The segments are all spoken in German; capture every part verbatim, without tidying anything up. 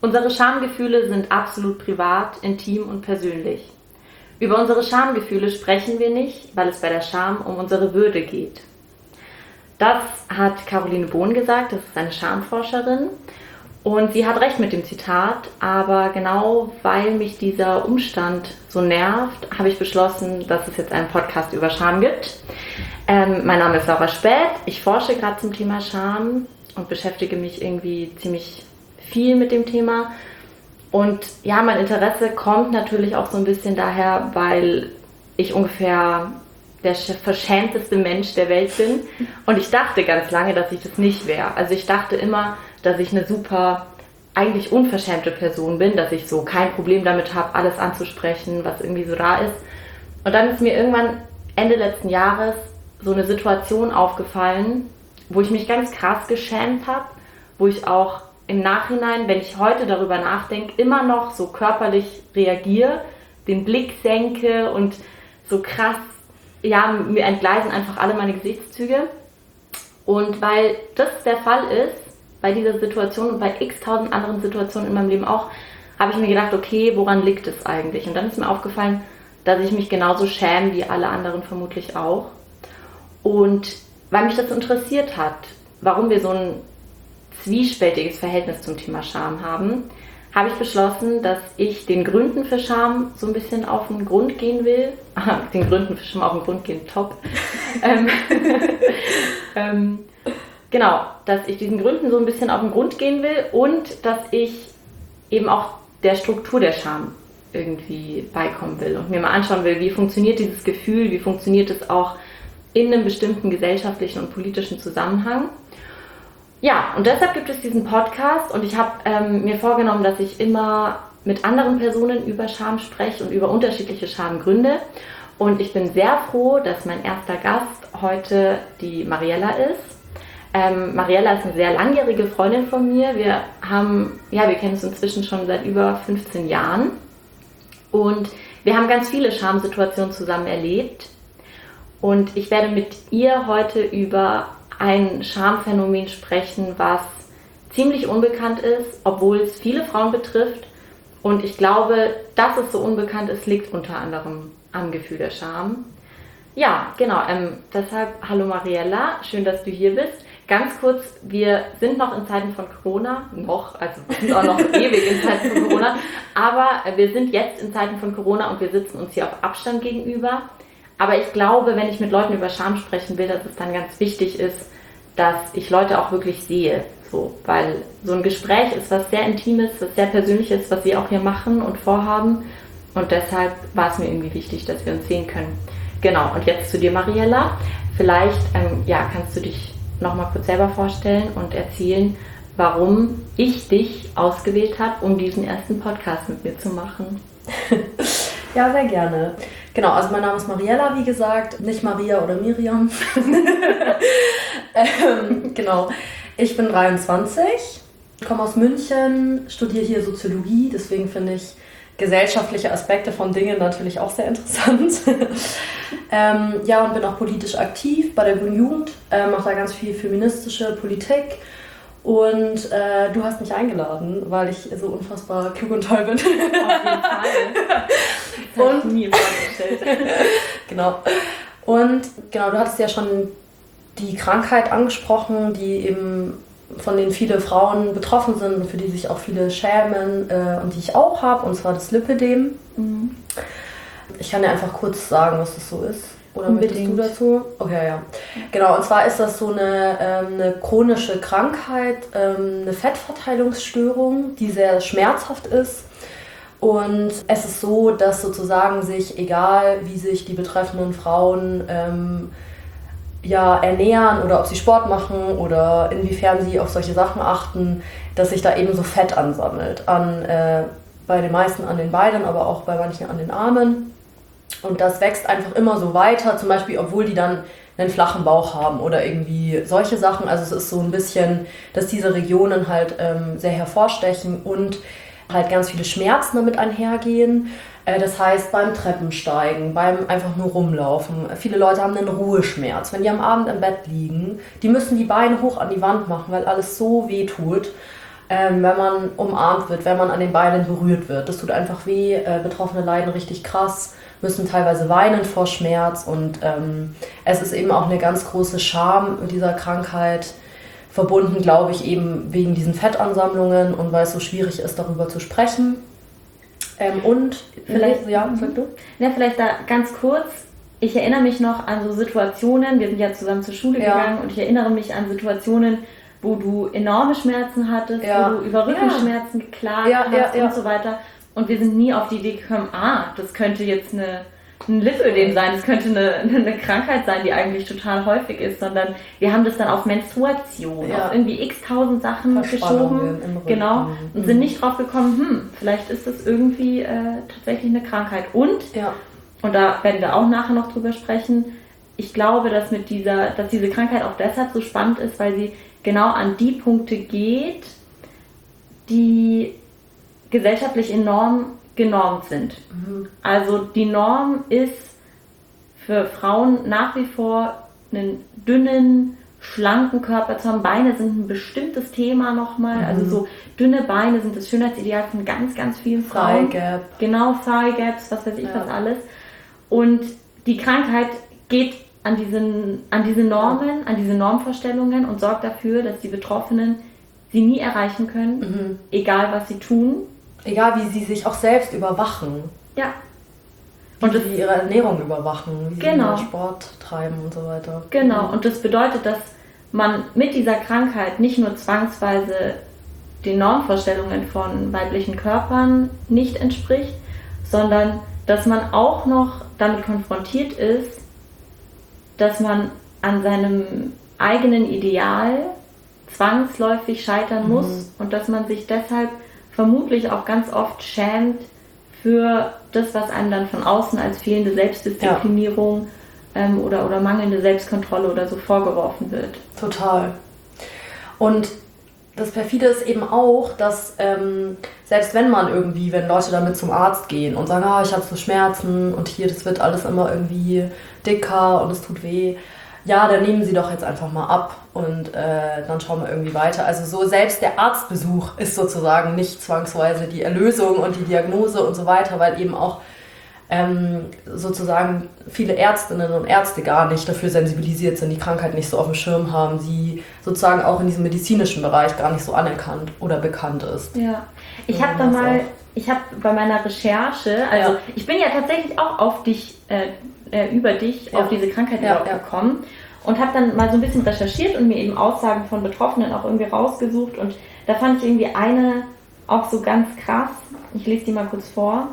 Unsere Schamgefühle sind absolut privat, intim und persönlich. Über unsere Schamgefühle sprechen wir nicht, weil es bei der Scham um unsere Würde geht. Das hat Caroline Bohn gesagt, das ist eine Schamforscherin. Und sie hat recht mit dem Zitat, aber genau weil mich dieser Umstand so nervt, habe ich beschlossen, dass es jetzt einen Podcast über Scham gibt. Ähm, mein Name ist Laura Späth, ich forsche gerade zum Thema Scham und beschäftige mich irgendwie ziemlich viel mit dem Thema. Und ja, mein Interesse kommt natürlich auch so ein bisschen daher, weil ich ungefähr der verschämteste Mensch der Welt bin. Und ich dachte ganz lange, dass ich das nicht wäre. Also ich dachte immer, dass ich eine super, eigentlich unverschämte Person bin, dass ich so kein Problem damit habe, alles anzusprechen, was irgendwie so da ist. Und dann ist mir irgendwann Ende letzten Jahres so eine Situation aufgefallen, wo ich mich ganz krass geschämt habe, wo ich auch im Nachhinein, wenn ich heute darüber nachdenke, immer noch so körperlich reagiere, den Blick senke und so krass, ja, mir entgleisen einfach alle meine Gesichtszüge. Und weil das der Fall ist, bei dieser Situation und bei x tausend anderen Situationen in meinem Leben auch, habe ich mir gedacht, okay, woran liegt es eigentlich? Und dann ist mir aufgefallen, dass ich mich genauso schäme wie alle anderen vermutlich auch. Und weil mich das interessiert hat, warum wir so ein zwiespältiges Verhältnis zum Thema Scham haben, habe ich beschlossen, dass ich den Gründen für Scham so ein bisschen auf den Grund gehen will. Ah, den Gründen für Scham auf den Grund gehen, top. ähm, ähm, genau, dass ich diesen Gründen so ein bisschen auf den Grund gehen will und dass ich eben auch der Struktur der Scham irgendwie beikommen will und mir mal anschauen will, wie funktioniert dieses Gefühl, wie funktioniert es auch in einem bestimmten gesellschaftlichen und politischen Zusammenhang. Ja, und deshalb gibt es diesen Podcast und ich habe ähm, mir vorgenommen, dass ich immer mit anderen Personen über Scham spreche und über unterschiedliche Schamgründe. Und ich bin sehr froh, dass mein erster Gast heute die Mariella ist. Ähm, Mariella ist eine sehr langjährige Freundin von mir. Wir haben, ja, wir kennen uns inzwischen schon seit über fünfzehn Jahren. Und wir haben ganz viele Schamsituationen zusammen erlebt. Und ich werde mit ihr heute über ein Schamphänomen sprechen, was ziemlich unbekannt ist, obwohl es viele Frauen betrifft. Und ich glaube, dass es so unbekannt ist, liegt unter anderem am Gefühl der Scham. Ja, genau. Ähm, deshalb, hallo Mariella, schön, dass du hier bist. Ganz kurz, wir sind noch in Zeiten von Corona, noch, also wir sind auch noch ewig in Zeiten von Corona, aber wir sind jetzt in Zeiten von Corona und wir sitzen uns hier auf Abstand gegenüber. Aber ich glaube, wenn ich mit Leuten über Scham sprechen will, dass es dann ganz wichtig ist, dass ich Leute auch wirklich sehe. So, weil so ein Gespräch ist was sehr Intimes, was sehr Persönliches, was wir auch hier machen und vorhaben. Und deshalb war es mir irgendwie wichtig, dass wir uns sehen können. Genau, und jetzt zu dir, Mariella. Vielleicht ähm, ja, kannst du dich nochmal kurz selber vorstellen und erzählen, warum ich dich ausgewählt habe, um diesen ersten Podcast mit mir zu machen. Ja, sehr gerne. Genau, also mein Name ist Mariella, wie gesagt, nicht Maria oder Miriam. ähm, genau, ich bin dreiundzwanzig, komme aus München, studiere hier Soziologie, deswegen finde ich gesellschaftliche Aspekte von Dingen natürlich auch sehr interessant. ähm, ja, und bin auch politisch aktiv bei der Grünen Jugend, äh, mache da ganz viel feministische Politik. Und äh, du hast mich eingeladen, weil ich so unfassbar klug und toll bin. Auf jeden Fall. Das und nie vorgestellt. Genau. Und genau, du hattest ja schon die Krankheit angesprochen, die eben von denen viele Frauen betroffen sind und für die sich auch viele schämen äh, und die ich auch habe, und zwar das Lipödem. Mhm. Ich kann dir einfach kurz sagen, was das so ist. Oder unbedingt. Möchtest du dazu? Okay, ja. Genau, und zwar ist das so eine, ähm, eine chronische Krankheit, ähm, eine Fettverteilungsstörung, die sehr schmerzhaft ist. Und es ist so, dass sozusagen sich, egal wie sich die betreffenden Frauen ähm, ja, ernähren oder ob sie Sport machen oder inwiefern sie auf solche Sachen achten, dass sich da eben so Fett ansammelt. An, äh, bei den meisten an den Beinen, aber auch bei manchen an den Armen. Und das wächst einfach immer so weiter, zum Beispiel, obwohl die dann einen flachen Bauch haben oder irgendwie solche Sachen. Also es ist so ein bisschen, dass diese Regionen halt ähm, sehr hervorstechen und halt ganz viele Schmerzen damit einhergehen. Äh, das heißt, beim Treppensteigen, beim einfach nur rumlaufen. Viele Leute haben einen Ruheschmerz. Wenn die am Abend im Bett liegen, die müssen die Beine hoch an die Wand machen, weil alles so weh tut. ähm, wenn man umarmt wird, wenn man an den Beinen berührt wird. Das tut einfach weh, äh, Betroffene leiden richtig krass, müssen teilweise weinen vor Schmerz und ähm, es ist eben auch eine ganz große Scham mit dieser Krankheit verbunden, glaube ich, eben wegen diesen Fettansammlungen und weil es so schwierig ist, darüber zu sprechen. Ähm, und vielleicht, ja, sag du? Ja, vielleicht da ganz kurz. Ich erinnere mich noch an so Situationen, wir sind ja zusammen zur Schule ja. gegangen und ich erinnere mich an Situationen, wo du enorme Schmerzen hattest, ja. wo du über Rückenschmerzen ja. geklagt ja, hast ja, ja. und so weiter. Und wir sind nie auf die Idee gekommen, ah, das könnte jetzt eine, ein Lipödem sein, das könnte eine, eine Krankheit sein, die eigentlich total häufig ist, sondern wir haben das dann auf Menstruation, ja. auf irgendwie x-tausend Sachen geschoben, genau, und mhm. sind nicht drauf gekommen, hm, vielleicht ist das irgendwie äh, tatsächlich eine Krankheit. Und, ja. und da werden wir auch nachher noch drüber sprechen, ich glaube, dass, mit dieser, dass diese Krankheit auch deshalb so spannend ist, weil sie genau an die Punkte geht, die gesellschaftlich enorm genormt sind. Mhm. Also die Norm ist für Frauen nach wie vor einen dünnen, schlanken Körper zu haben. Beine sind ein bestimmtes Thema nochmal. Mhm. Also so dünne Beine sind das Schönheitsideal von ganz, ganz vielen Frauen. Thigh Gap. Genau, Thigh Gaps, was weiß ich ja. was alles. Und die Krankheit geht an, diesen, an diese Normen, an diese Normvorstellungen und sorgt dafür, dass die Betroffenen sie nie erreichen können, mhm. egal was sie tun. Egal, wie sie sich auch selbst überwachen. Ja. Und wie sie ihre Ernährung überwachen, wie genau. sie Sport treiben und so weiter. Genau, und das bedeutet, dass man mit dieser Krankheit nicht nur zwangsweise den Normvorstellungen von weiblichen Körpern nicht entspricht, sondern dass man auch noch damit konfrontiert ist, dass man an seinem eigenen Ideal zwangsläufig scheitern muss mhm. und dass man sich deshalb vermutlich auch ganz oft schämt für das, was einem dann von außen als fehlende Selbstdisziplinierung ja. ähm, oder, oder mangelnde Selbstkontrolle oder so vorgeworfen wird. Total. Und das Perfide ist eben auch, dass ähm, selbst wenn man irgendwie, wenn Leute damit zum Arzt gehen und sagen, ah, ich habe so Schmerzen und hier, das wird alles immer irgendwie dicker und es tut weh, ja, dann nehmen Sie doch jetzt einfach mal ab und äh, dann schauen wir irgendwie weiter. Also so selbst der Arztbesuch ist sozusagen nicht zwangsweise die Erlösung und die Diagnose und so weiter, weil eben auch ähm, sozusagen viele Ärztinnen und Ärzte gar nicht dafür sensibilisiert sind, die Krankheit nicht so auf dem Schirm haben, sie sozusagen auch in diesem medizinischen Bereich gar nicht so anerkannt oder bekannt ist. Ja, ich habe da mal, ich habe bei meiner Recherche, also ja. ich bin ja tatsächlich auch auf dich äh, über dich ja. auf diese Krankheit ja, ja. gekommen und habe dann mal so ein bisschen recherchiert und mir eben Aussagen von Betroffenen auch irgendwie rausgesucht und da fand ich irgendwie eine auch so ganz krass. Ich lese die mal kurz vor.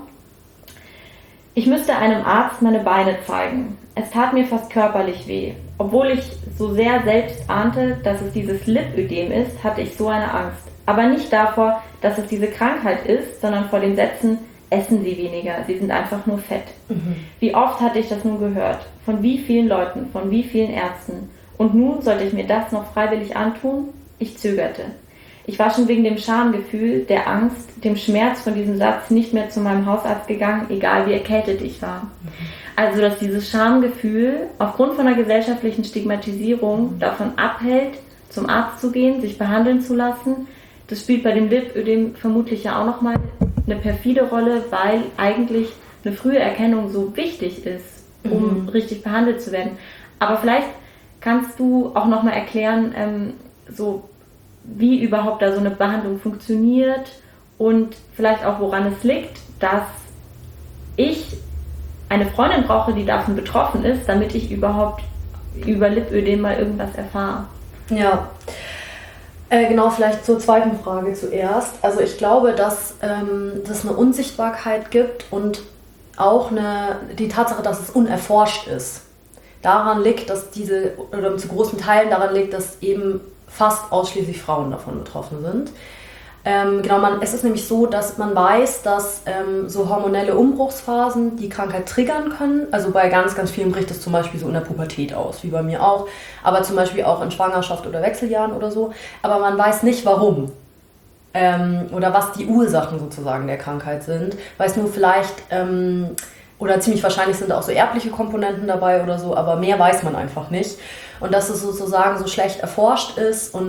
Ich müsste einem Arzt meine Beine zeigen. Es tat mir fast körperlich weh. Obwohl ich so sehr selbst ahnte, dass es dieses Lipödem ist, hatte ich so eine Angst. Aber nicht davor, dass es diese Krankheit ist, sondern vor den Sätzen, essen Sie weniger, Sie sind einfach nur fett. Mhm. Wie oft hatte ich das nun gehört? Von wie vielen Leuten, von wie vielen Ärzten? Und nun sollte ich mir das noch freiwillig antun? Ich zögerte. Ich war schon wegen dem Schamgefühl, der Angst, dem Schmerz von diesem Satz nicht mehr zu meinem Hausarzt gegangen, egal wie erkältet ich war. Mhm. Also, dass dieses Schamgefühl aufgrund von einer gesellschaftlichen Stigmatisierung mhm. davon abhält, zum Arzt zu gehen, sich behandeln zu lassen, das spielt bei dem Lipödem vermutlich ja auch nochmal eine perfide Rolle, weil eigentlich eine frühe Erkennung so wichtig ist, um mhm. richtig behandelt zu werden. Aber vielleicht kannst du auch nochmal erklären, ähm, so wie überhaupt da so eine Behandlung funktioniert und vielleicht auch woran es liegt, dass ich eine Freundin brauche, die davon betroffen ist, damit ich überhaupt über Lipödem mal irgendwas erfahre. Ja. Äh, genau, vielleicht zur zweiten Frage zuerst. Also ich glaube, dass ähm, es eine Unsichtbarkeit gibt und auch eine, die Tatsache, dass es unerforscht ist. Daran liegt, dass diese, oder zu großen Teilen daran liegt, dass eben fast ausschließlich Frauen davon betroffen sind. Ähm, genau, man, es ist nämlich so, dass man weiß, dass ähm, so hormonelle Umbruchsphasen die Krankheit triggern können. Also bei ganz, ganz vielen bricht es zum Beispiel so in der Pubertät aus, wie bei mir auch. Aber zum Beispiel auch in Schwangerschaft oder Wechseljahren oder so. Aber man weiß nicht, warum. Ähm, oder was die Ursachen sozusagen der Krankheit sind. Weiß nur vielleicht, ähm, oder ziemlich wahrscheinlich sind da auch so erbliche Komponenten dabei oder so, aber mehr weiß man einfach nicht. Und dass es sozusagen so schlecht erforscht ist und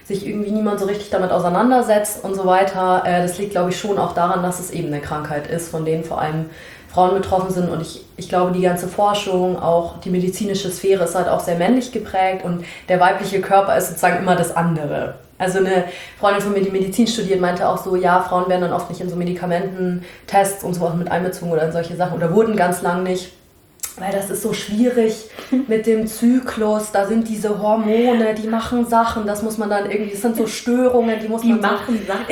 sich irgendwie niemand so richtig damit auseinandersetzt und so weiter. Äh, das liegt, glaube ich, schon auch daran, dass es eben eine Krankheit ist, von denen vor allem Frauen betroffen sind. Und ich, ich glaube, die ganze Forschung, auch die medizinische Sphäre ist halt auch sehr männlich geprägt und der weibliche Körper ist sozusagen immer das andere. Also eine Freundin von mir, die Medizin studiert, meinte auch so, ja, Frauen werden dann oft nicht in so Medikamententests und sowas mit einbezogen oder in solche Sachen oder wurden ganz lang nicht, weil das ist so schwierig mit dem Zyklus, da sind diese Hormone, die machen Sachen, das muss man dann irgendwie, das sind so Störungen, die muss die man so, machen Sachen.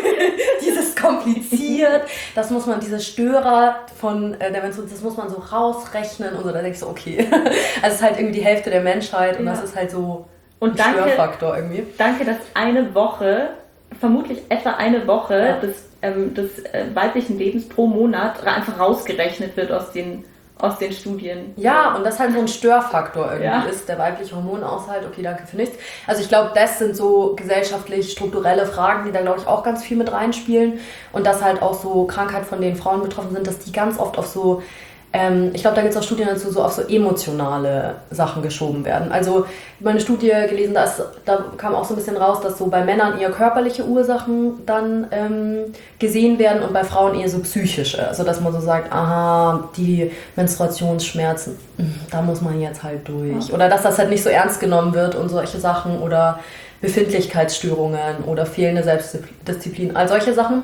dieses kompliziert, das muss man, diese Störer von, äh, das muss man so rausrechnen und so, da denke ich so, okay, also es ist halt irgendwie die Hälfte der Menschheit und ja. Das ist halt so und ein danke, Störfaktor irgendwie. Danke, dass eine Woche, vermutlich etwa eine Woche ja. des, ähm, des äh, weiblichen Lebens pro Monat einfach rausgerechnet wird aus den aus den Studien. Ja, und das halt so ein Störfaktor irgendwie ja. ist, der weibliche Hormonaushalt. Okay, danke für nichts. Also ich glaube, das sind so gesellschaftlich strukturelle Fragen, die da, glaube ich, auch ganz viel mit reinspielen. Und dass halt auch so Krankheiten, von denen Frauen betroffen sind, dass die ganz oft auf so, ähm, ich glaube, da gibt es auch Studien dazu, so auf so emotionale Sachen geschoben werden. Also ich habe eine Studie gelesen, da, ist, da kam auch so ein bisschen raus, dass so bei Männern eher körperliche Ursachen dann ähm, gesehen werden und bei Frauen eher so psychische. Also dass man so sagt, aha, die Menstruationsschmerzen, da muss man jetzt halt durch. Oder dass das halt nicht so ernst genommen wird und solche Sachen oder Befindlichkeitsstörungen oder fehlende Selbstdisziplin, all solche Sachen.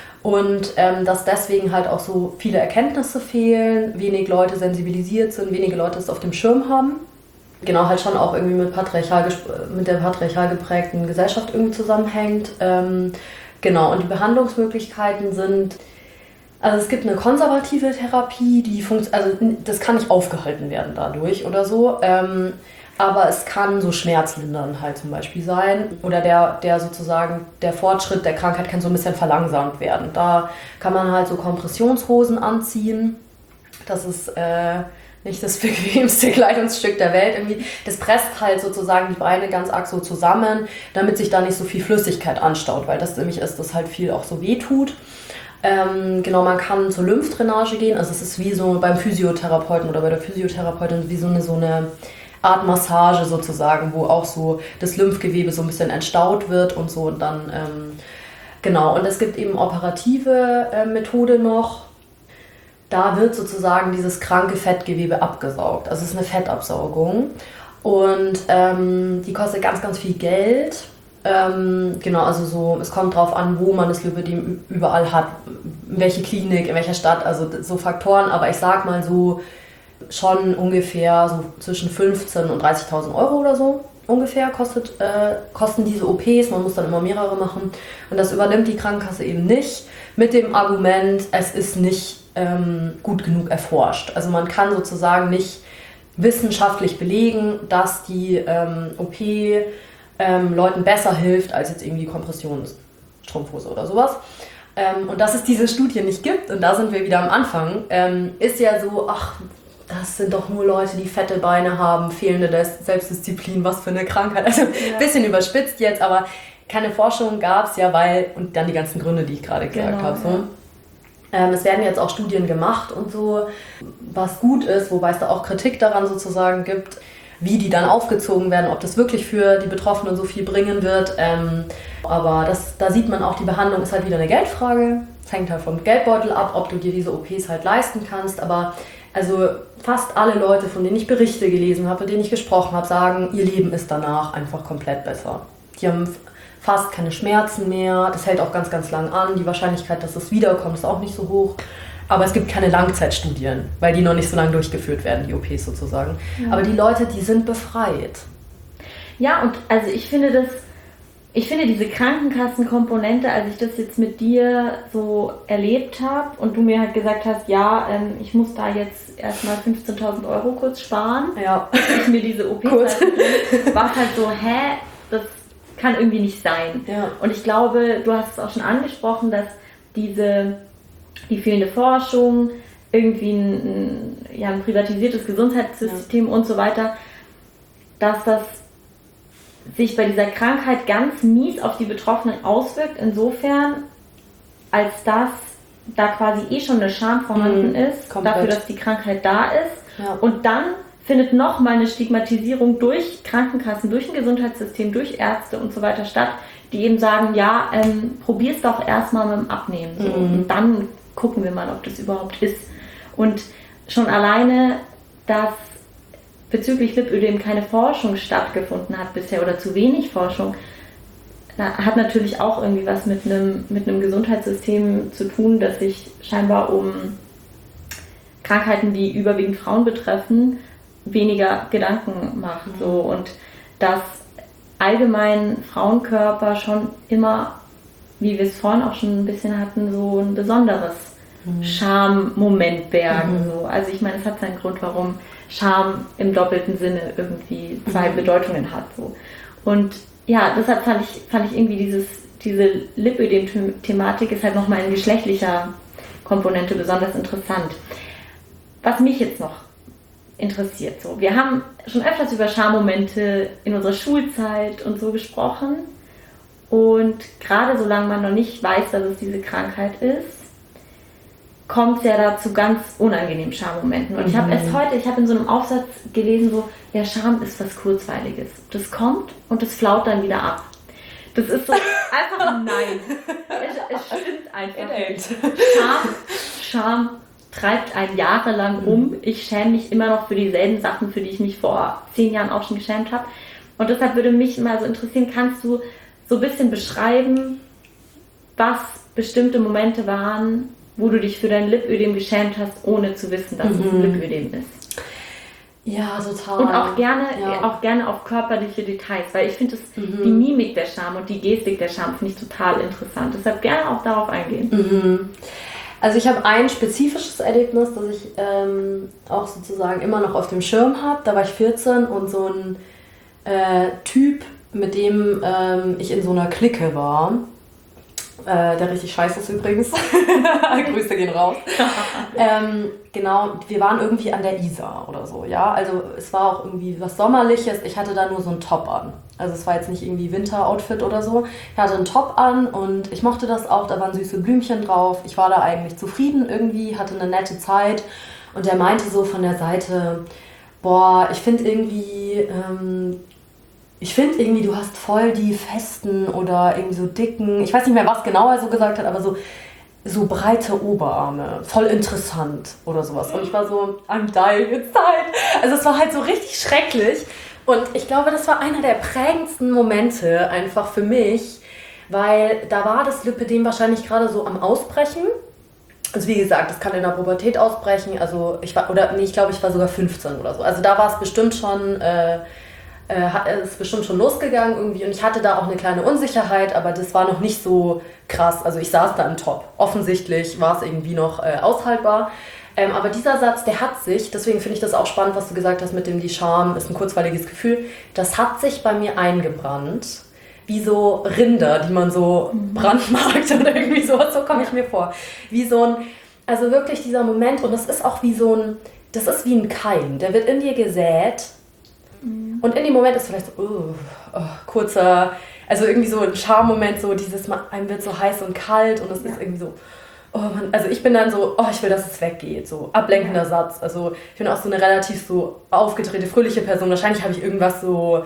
Und ähm, dass deswegen halt auch so viele Erkenntnisse fehlen, wenig Leute sensibilisiert sind, wenige Leute es auf dem Schirm haben. Genau, halt schon auch irgendwie mit, patriarchal, mit der patriarchal geprägten Gesellschaft irgendwie zusammenhängt. Ähm, genau, und die Behandlungsmöglichkeiten sind, also es gibt eine konservative Therapie, die funktioniert, also das kann nicht aufgehalten werden dadurch oder so. Ähm, Aber es kann so schmerzlindernd halt zum Beispiel sein. Oder der, der sozusagen, der Fortschritt der Krankheit kann so ein bisschen verlangsamt werden. Da kann man halt so Kompressionshosen anziehen. Das ist äh, nicht das bequemste Kleidungsstück der Welt. Irgendwie. Das presst halt sozusagen die Beine ganz arg so zusammen, damit sich da nicht so viel Flüssigkeit anstaut. Weil das nämlich ist, dass halt viel auch so weh tut. Ähm, genau, man kann zur Lymphdrainage gehen. Also es ist wie so beim Physiotherapeuten oder bei der Physiotherapeutin wie so eine, so eine Art Massage sozusagen, wo auch so das Lymphgewebe so ein bisschen entstaut wird und so und dann, ähm, genau. Und es gibt eben operative äh, Methode noch, da wird sozusagen dieses kranke Fettgewebe abgesaugt. Also es ist eine Fettabsaugung und ähm, die kostet ganz, ganz viel Geld. Ähm, genau, also so, es kommt drauf an, wo man das Lymphödem überall hat, in welche Klinik, in welcher Stadt, also so Faktoren, aber ich sag mal so, schon ungefähr so zwischen fünfzehntausend und dreißigtausend Euro oder so ungefähr kostet, äh, kosten diese O Ps. Man muss dann immer mehrere machen. Und das übernimmt die Krankenkasse eben nicht mit dem Argument, es ist nicht ähm, gut genug erforscht. Also man kann sozusagen nicht wissenschaftlich belegen, dass die ähm, O P ähm, Leuten besser hilft als jetzt irgendwie Kompressionsstrumpfhose oder sowas. Ähm, und dass es diese Studie nicht gibt, und da sind wir wieder am Anfang, ähm, ist ja so, ach, das sind doch nur Leute, die fette Beine haben, fehlende Selbstdisziplin, was für eine Krankheit. Also ein ja. bisschen überspitzt jetzt, aber keine Forschung gab es ja, weil, und dann die ganzen Gründe, die ich gerade gesagt genau, habe. So. Ja. Ähm, es werden jetzt auch Studien gemacht und so, was gut ist, wobei es da auch Kritik daran sozusagen gibt, wie die dann aufgezogen werden, ob das wirklich für die Betroffenen so viel bringen wird. Ähm, aber das, da sieht man auch, die Behandlung ist halt wieder eine Geldfrage. Es hängt halt vom Geldbeutel ab, ob du dir diese O Ps halt leisten kannst, aber also fast alle Leute, von denen ich Berichte gelesen habe, mit denen ich gesprochen habe, sagen, ihr Leben ist danach einfach komplett besser. Die haben fast keine Schmerzen mehr, das hält auch ganz, ganz lang an. Die Wahrscheinlichkeit, dass es wiederkommt, ist auch nicht so hoch. Aber es gibt keine Langzeitstudien, weil die noch nicht so lange durchgeführt werden, die O Ps sozusagen. Ja. Aber die Leute, die sind befreit. Ja, und also ich finde das, ich finde diese Krankenkassenkomponente, als ich das jetzt mit dir so erlebt habe und du mir halt gesagt hast, ja, ähm, ich muss da jetzt erstmal fünfzehntausend Euro kurz sparen, ja. ich mir diese O Ps halt, war halt so, hä, das kann irgendwie nicht sein. Ja. Und ich glaube, du hast es auch schon angesprochen, dass diese, die fehlende Forschung, irgendwie ein, ein, ja, ein privatisiertes Gesundheitssystem ja. und so weiter, dass das sich bei dieser Krankheit ganz mies auf die Betroffenen auswirkt, insofern, als dass da quasi eh schon eine Scham vorhanden mhm, ist, komplett. Dafür, dass die Krankheit da ist. Ja. Und dann findet nochmal eine Stigmatisierung durch Krankenkassen, durch ein Gesundheitssystem, durch Ärzte und so weiter statt, die eben sagen, ja, ähm, probier's doch erstmal mit dem Abnehmen. So. Mhm. Und dann gucken wir mal, ob das überhaupt ist. Und schon alleine, dass bezüglich Lipödem keine Forschung stattgefunden hat bisher oder zu wenig Forschung, hat natürlich auch irgendwie was mit einem, mit einem Gesundheitssystem zu tun, das sich scheinbar um Krankheiten, die überwiegend Frauen betreffen, weniger Gedanken macht. So. Und dass allgemein Frauenkörper schon immer, wie wir es vorhin auch schon ein bisschen hatten, so ein besonderes mhm. Schammoment bergen. Mhm. So. Also ich meine, es hat seinen Grund, warum Scham im doppelten Sinne irgendwie zwei mhm. Bedeutungen hat. So. Und ja, deshalb fand ich, fand ich irgendwie dieses, diese Lipödem-Thematik ist halt nochmal in geschlechtlicher Komponente besonders interessant. Was mich jetzt noch interessiert, so, wir haben schon öfters über Schammomente in unserer Schulzeit und so gesprochen und gerade solange man noch nicht weiß, dass es diese Krankheit ist, kommt es ja da zu ganz unangenehmen Schammomenten. Und mhm. ich habe erst heute, ich habe in so einem Aufsatz gelesen, so, ja, Scham ist was Kurzweiliges. Das kommt und das flaut dann wieder ab. Das ist so einfach ein Nein. Es, es stimmt einfach nicht. Scham, Scham treibt einen jahrelang mhm. um. Ich schäme mich immer noch für dieselben Sachen, für die ich mich vor zehn Jahren auch schon geschämt habe. Und deshalb würde mich mal so interessieren, kannst du so ein bisschen beschreiben, was bestimmte Momente waren, wo du dich für dein Lipödem geschämt hast, ohne zu wissen, dass mhm. es ein Lipödem ist. Ja, total. Und auch gerne, ja. auch gerne auf körperliche Details, weil ich finde, mhm. die Mimik der Scham und die Gestik der Scham finde ich total interessant. Deshalb gerne auch darauf eingehen. Mhm. Also ich habe ein spezifisches Erlebnis, das ich ähm, auch sozusagen immer noch auf dem Schirm habe. Da war ich vierzehn und so ein äh, Typ, mit dem ähm, ich in so einer Clique war, Äh, der richtig scheiße ist übrigens. Grüße gehen raus. ähm, genau, wir waren irgendwie an der Isar oder so, ja. Also es war auch irgendwie was Sommerliches. Ich hatte da nur so einen Top an. Also es war jetzt nicht irgendwie Winteroutfit oder so. Ich hatte einen Top an und ich mochte das auch. Da waren süße Blümchen drauf. Ich war da eigentlich zufrieden irgendwie, hatte eine nette Zeit. Und der meinte so von der Seite, boah, ich finde irgendwie... Ähm, Ich finde irgendwie, du hast voll die festen oder irgendwie so dicken, ich weiß nicht mehr, was genau er so gesagt hat, aber so, so breite Oberarme, voll interessant oder sowas. Und ich war so, I'm dying inside. Also es war halt so richtig schrecklich. Und ich glaube, das war einer der prägendsten Momente einfach für mich, weil da war das Lipödem wahrscheinlich gerade so am Ausbrechen. Also wie gesagt, das kann in der Pubertät ausbrechen. Also ich war, oder nee, ich glaube, ich war sogar fünfzehn oder so. Also da war es bestimmt schon... Äh, Äh, ist bestimmt schon losgegangen irgendwie und ich hatte da auch eine kleine Unsicherheit, aber das war noch nicht so krass. Also ich saß da im Top. Offensichtlich war es irgendwie noch äh, aushaltbar. Ähm, aber dieser Satz, der hat sich, deswegen finde ich das auch spannend, was du gesagt hast mit dem, die Scham ist ein kurzweiliges Gefühl, das hat sich bei mir eingebrannt. Wie so Rinder, die man so brandmarkt oder irgendwie sowas, so komme ich mir vor. Wie so ein, also wirklich dieser Moment und das ist auch wie so ein, das ist wie ein Keim, der wird in dir gesät. Und in dem Moment ist vielleicht so, oh, oh, kurzer, also irgendwie so ein Charme-Moment, so dieses, einem wird so heiß und kalt und es ja. ist irgendwie so, oh Mann, also ich bin dann so, oh, ich will, dass es weggeht, so ablenkender ja. Satz. Also ich bin auch so eine relativ so aufgedrehte, fröhliche Person. Wahrscheinlich habe ich irgendwas so,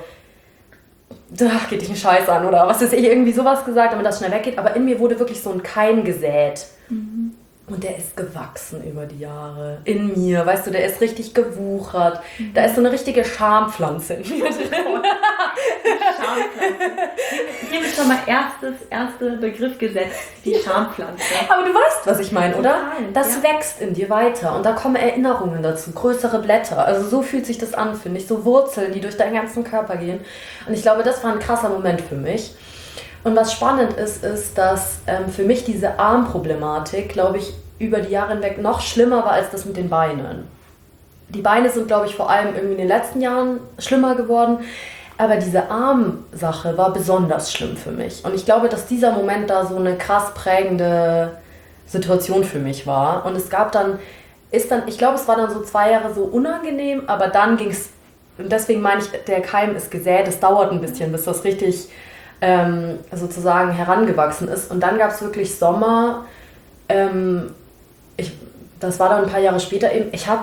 ach, geht dich einen Scheiß an oder was ist ich irgendwie sowas gesagt, damit das schnell weggeht. Aber in mir wurde wirklich so ein Keim gesät. Mhm. Und der ist gewachsen über die Jahre. In mir, weißt du, der ist richtig gewuchert. Mhm. Da ist so eine richtige Schampflanze in mir drin. Schampflanze. Hier ist schon mal erstes, erster Begriff gesetzt, die Schampflanze. Aber du weißt, was ich meine, oder? Total, das ja. wächst in dir weiter und da kommen Erinnerungen dazu, größere Blätter. Also so fühlt sich das an, finde ich. So Wurzeln, die durch deinen ganzen Körper gehen. Und ich glaube, das war ein krasser Moment für mich. Und was spannend ist, ist, dass ähm, für mich diese Armproblematik, glaube ich, über die Jahre hinweg noch schlimmer war als das mit den Beinen. Die Beine sind, glaube ich, vor allem irgendwie in den letzten Jahren schlimmer geworden. Aber diese Armsache war besonders schlimm für mich. Und ich glaube, dass dieser Moment da so eine krass prägende Situation für mich war. Und es gab dann, ist dann, ich glaube, es war dann so zwei Jahre so unangenehm, aber dann ging es, und deswegen meine ich, der Keim ist gesät, es dauert ein bisschen, bis das richtig ähm, sozusagen herangewachsen ist. Und dann gab es wirklich Sommer, ähm, ich, das war dann ein paar Jahre später eben, ich habe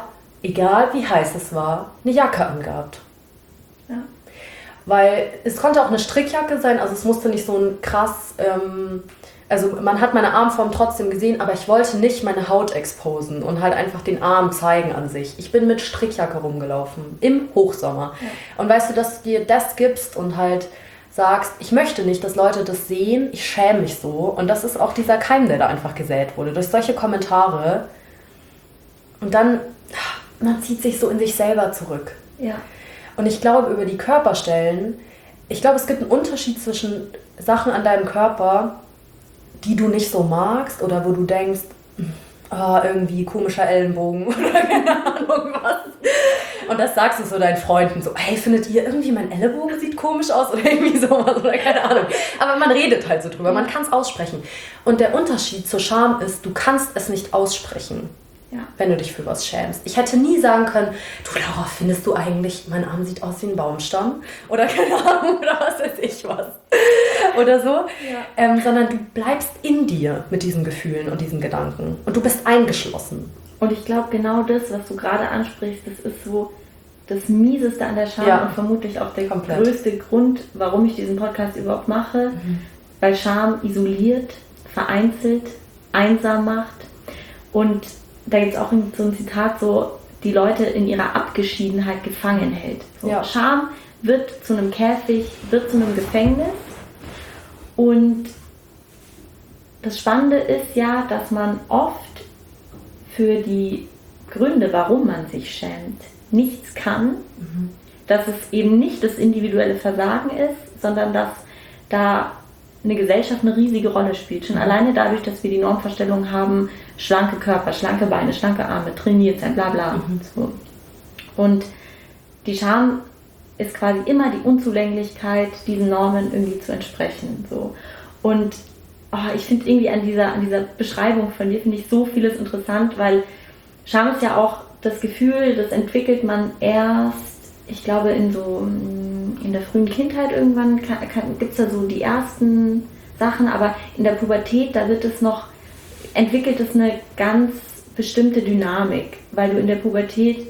egal wie heiß es war, eine Jacke angehabt. Ja. Weil es konnte auch eine Strickjacke sein, also es musste nicht so ein krass, ähm, also man hat meine Armform trotzdem gesehen, aber ich wollte nicht meine Haut exposen und halt einfach den Arm zeigen an sich. Ich bin mit Strickjacke rumgelaufen, im Hochsommer. Ja. Und weißt du, dass du dir das gibst und halt sagst, ich möchte nicht, dass Leute das sehen, ich schäme mich so. Und das ist auch dieser Keim, der da einfach gesät wurde, durch solche Kommentare. Und dann, man zieht sich so in sich selber zurück. Ja. Und ich glaube, über die Körperstellen, ich glaube, es gibt einen Unterschied zwischen Sachen an deinem Körper, die du nicht so magst oder wo du denkst, oh, irgendwie komischer Ellenbogen oder keine Ahnung was. Und das sagst du so deinen Freunden so, hey, findet ihr irgendwie mein Ellenbogen sieht komisch aus oder irgendwie sowas oder keine Ahnung. Aber man redet halt so drüber, man kann es aussprechen. Und der Unterschied zur Scham ist, du kannst es nicht aussprechen. Ja. Wenn du dich für was schämst. Ich hätte nie sagen können, du Laura, findest du eigentlich, mein Arm sieht aus wie ein Baumstamm? Oder keine Ahnung, oder was weiß ich was. Oder so. Ja. Ähm, sondern du bleibst in dir mit diesen Gefühlen und diesen Gedanken. Und du bist eingeschlossen. Und ich glaube, genau das, was du gerade ansprichst, das ist so das Mieseste an der Scham ja. und vermutlich auch der Komplett. größte Grund, warum ich diesen Podcast überhaupt mache. Mhm. Weil Scham isoliert, vereinzelt, einsam macht. Und da gibt es auch so ein Zitat, so die Leute in ihrer Abgeschiedenheit gefangen hält. So, ja. Scham wird zu einem Käfig, wird zu einem Gefängnis. Und das Spannende ist ja, dass man oft für die Gründe, warum man sich schämt, nichts kann. Mhm. Dass es eben nicht das individuelle Versagen ist, sondern dass da eine Gesellschaft eine riesige Rolle spielt. Schon alleine dadurch, dass wir die Normvorstellung haben, schlanke Körper, schlanke Beine, schlanke Arme, trainiert sein, bla bla. Mhm. So. Und die Scham ist quasi immer die Unzulänglichkeit, diesen Normen irgendwie zu entsprechen. So. Und oh, ich finde irgendwie an dieser, an dieser Beschreibung von dir, finde ich so vieles interessant, weil Scham ist ja auch das Gefühl, das entwickelt man erst, ich glaube, in so in der frühen Kindheit irgendwann gibt es da so die ersten Sachen, aber in der Pubertät, da wird es noch, entwickelt es eine ganz bestimmte Dynamik, weil du in der Pubertät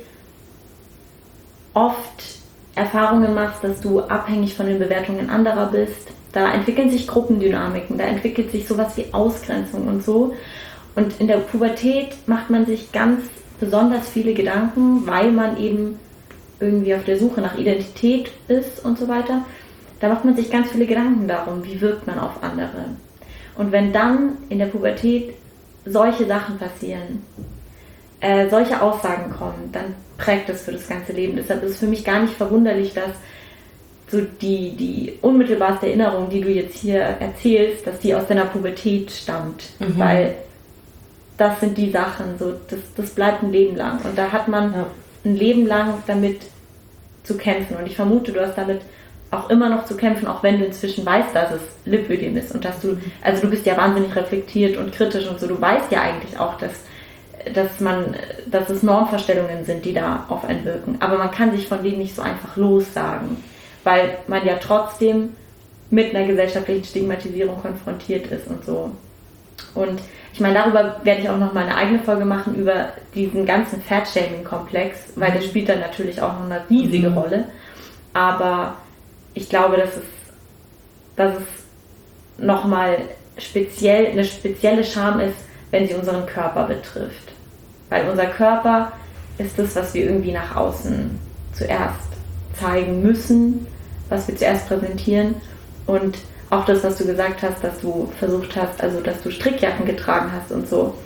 oft Erfahrungen machst, dass du abhängig von den Bewertungen anderer bist. Da entwickeln sich Gruppendynamiken, da entwickelt sich sowas wie Ausgrenzung und so. Und in der Pubertät macht man sich ganz besonders viele Gedanken, weil man eben irgendwie auf der Suche nach Identität ist und so weiter. Da macht man sich ganz viele Gedanken darum, wie wirkt man auf andere. Und wenn dann in der Pubertät solche Sachen passieren, äh, solche Aussagen kommen, dann prägt das für das ganze Leben. Deshalb ist es für mich gar nicht verwunderlich, dass so die, die unmittelbarste Erinnerung, die du jetzt hier erzählst, dass die aus deiner Pubertät stammt. Mhm. Weil das sind die Sachen, so, das, das bleibt ein Leben lang. Und da hat man ja. ein Leben lang damit zu kämpfen. Und ich vermute, du hast damit auch immer noch zu kämpfen, auch wenn du inzwischen weißt, dass es Lipödem ist. Und dass du, also du bist ja wahnsinnig reflektiert und kritisch und so. Du weißt ja eigentlich auch, dass, dass man, dass es Normvorstellungen sind, die da auf einen wirken. Aber man kann sich von denen nicht so einfach lossagen. Weil man ja trotzdem mit einer gesellschaftlichen Stigmatisierung konfrontiert ist und so. Und ich meine, darüber werde ich auch noch mal eine eigene Folge machen, über diesen ganzen Fat-Shaming-Komplex, weil der spielt dann natürlich auch noch eine riesige mhm. Rolle. Aber ich glaube, dass es, dass es nochmal speziell, eine spezielle Scham ist, wenn sie unseren Körper betrifft. Weil unser Körper ist das, was wir irgendwie nach außen zuerst zeigen müssen, was wir zuerst präsentieren. Und auch das, was du gesagt hast, dass du versucht hast, also dass du Strickjacken getragen hast und so.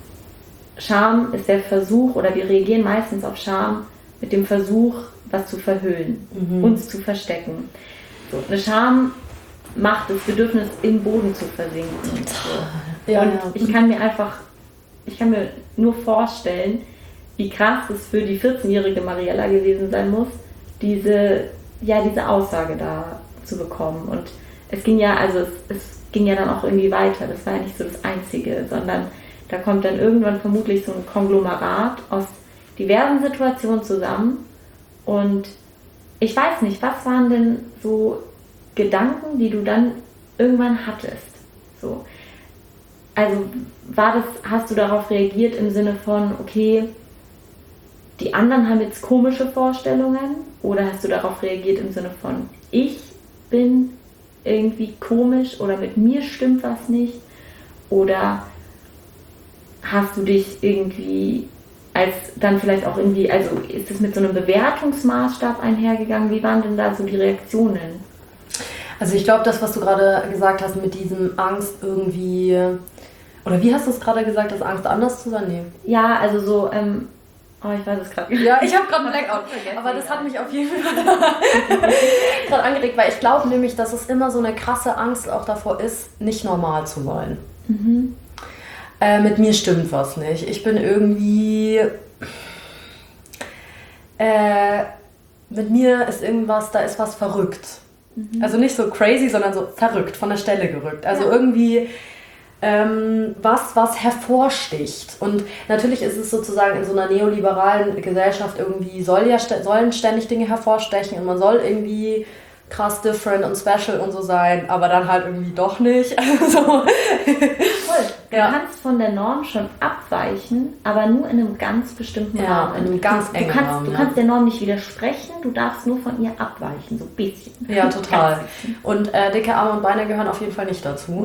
Scham ist der Versuch, oder wir reagieren meistens auf Scham mit dem Versuch, was zu verhüllen, mhm. uns zu verstecken. So, eine Scham macht das Bedürfnis, im Boden zu versinken. Und, so. ja, und ja. ich kann mir einfach, ich kann mir nur vorstellen, wie krass es für die vierzehnjährige Mariella gewesen sein muss, diese, ja, diese Aussage da zu bekommen. Und es ging ja, also es, es ging ja dann auch irgendwie weiter. Das war ja nicht so das Einzige, sondern da kommt dann irgendwann vermutlich so ein Konglomerat aus diversen Situationen zusammen. Und ich weiß nicht, was waren denn so Gedanken, die du dann irgendwann hattest? So. Also war das, hast du darauf reagiert im Sinne von, okay, die anderen haben jetzt komische Vorstellungen, oder hast du darauf reagiert im Sinne von, ich bin irgendwie komisch oder mit mir stimmt was nicht, oder hast du dich irgendwie als dann vielleicht auch irgendwie, also ist es mit so einem Bewertungsmaßstab einhergegangen? Wie waren denn da so die Reaktionen? Also ich glaube, das, was du gerade gesagt hast mit diesem Angst irgendwie, oder wie hast du es gerade gesagt, das Angst anders zu sein? Nee. Ja, also so, ähm, oh, ich weiß es gerade nicht. Ja, ich habe gerade einen Blackout, aber das hat mich auf jeden Fall gerade angeregt, weil ich glaube nämlich, dass es immer so eine krasse Angst auch davor ist, nicht normal zu sein. Mhm. Äh, mit mir stimmt was nicht. Ich bin irgendwie... Äh, mit mir ist irgendwas, da ist was verrückt. Mhm. Also nicht so crazy, sondern so verrückt, von der Stelle gerückt. Also ja. irgendwie ähm, was, was hervorsticht. Und natürlich ist es sozusagen in so einer neoliberalen Gesellschaft irgendwie, soll ja, sollen ständig Dinge hervorstechen und man soll irgendwie krass different und special und so sein, aber dann halt irgendwie doch nicht. Also, voll. Du ja. kannst von der Norm schon abweichen, aber nur in einem ganz bestimmten ja, Rahmen. in einem ganz engen du kannst, Rahmen. Du ja. kannst der Norm nicht widersprechen, du darfst nur von ihr abweichen, so ein bisschen. Ja, total. Und äh, dicke Arme und Beine gehören auf jeden Fall nicht dazu.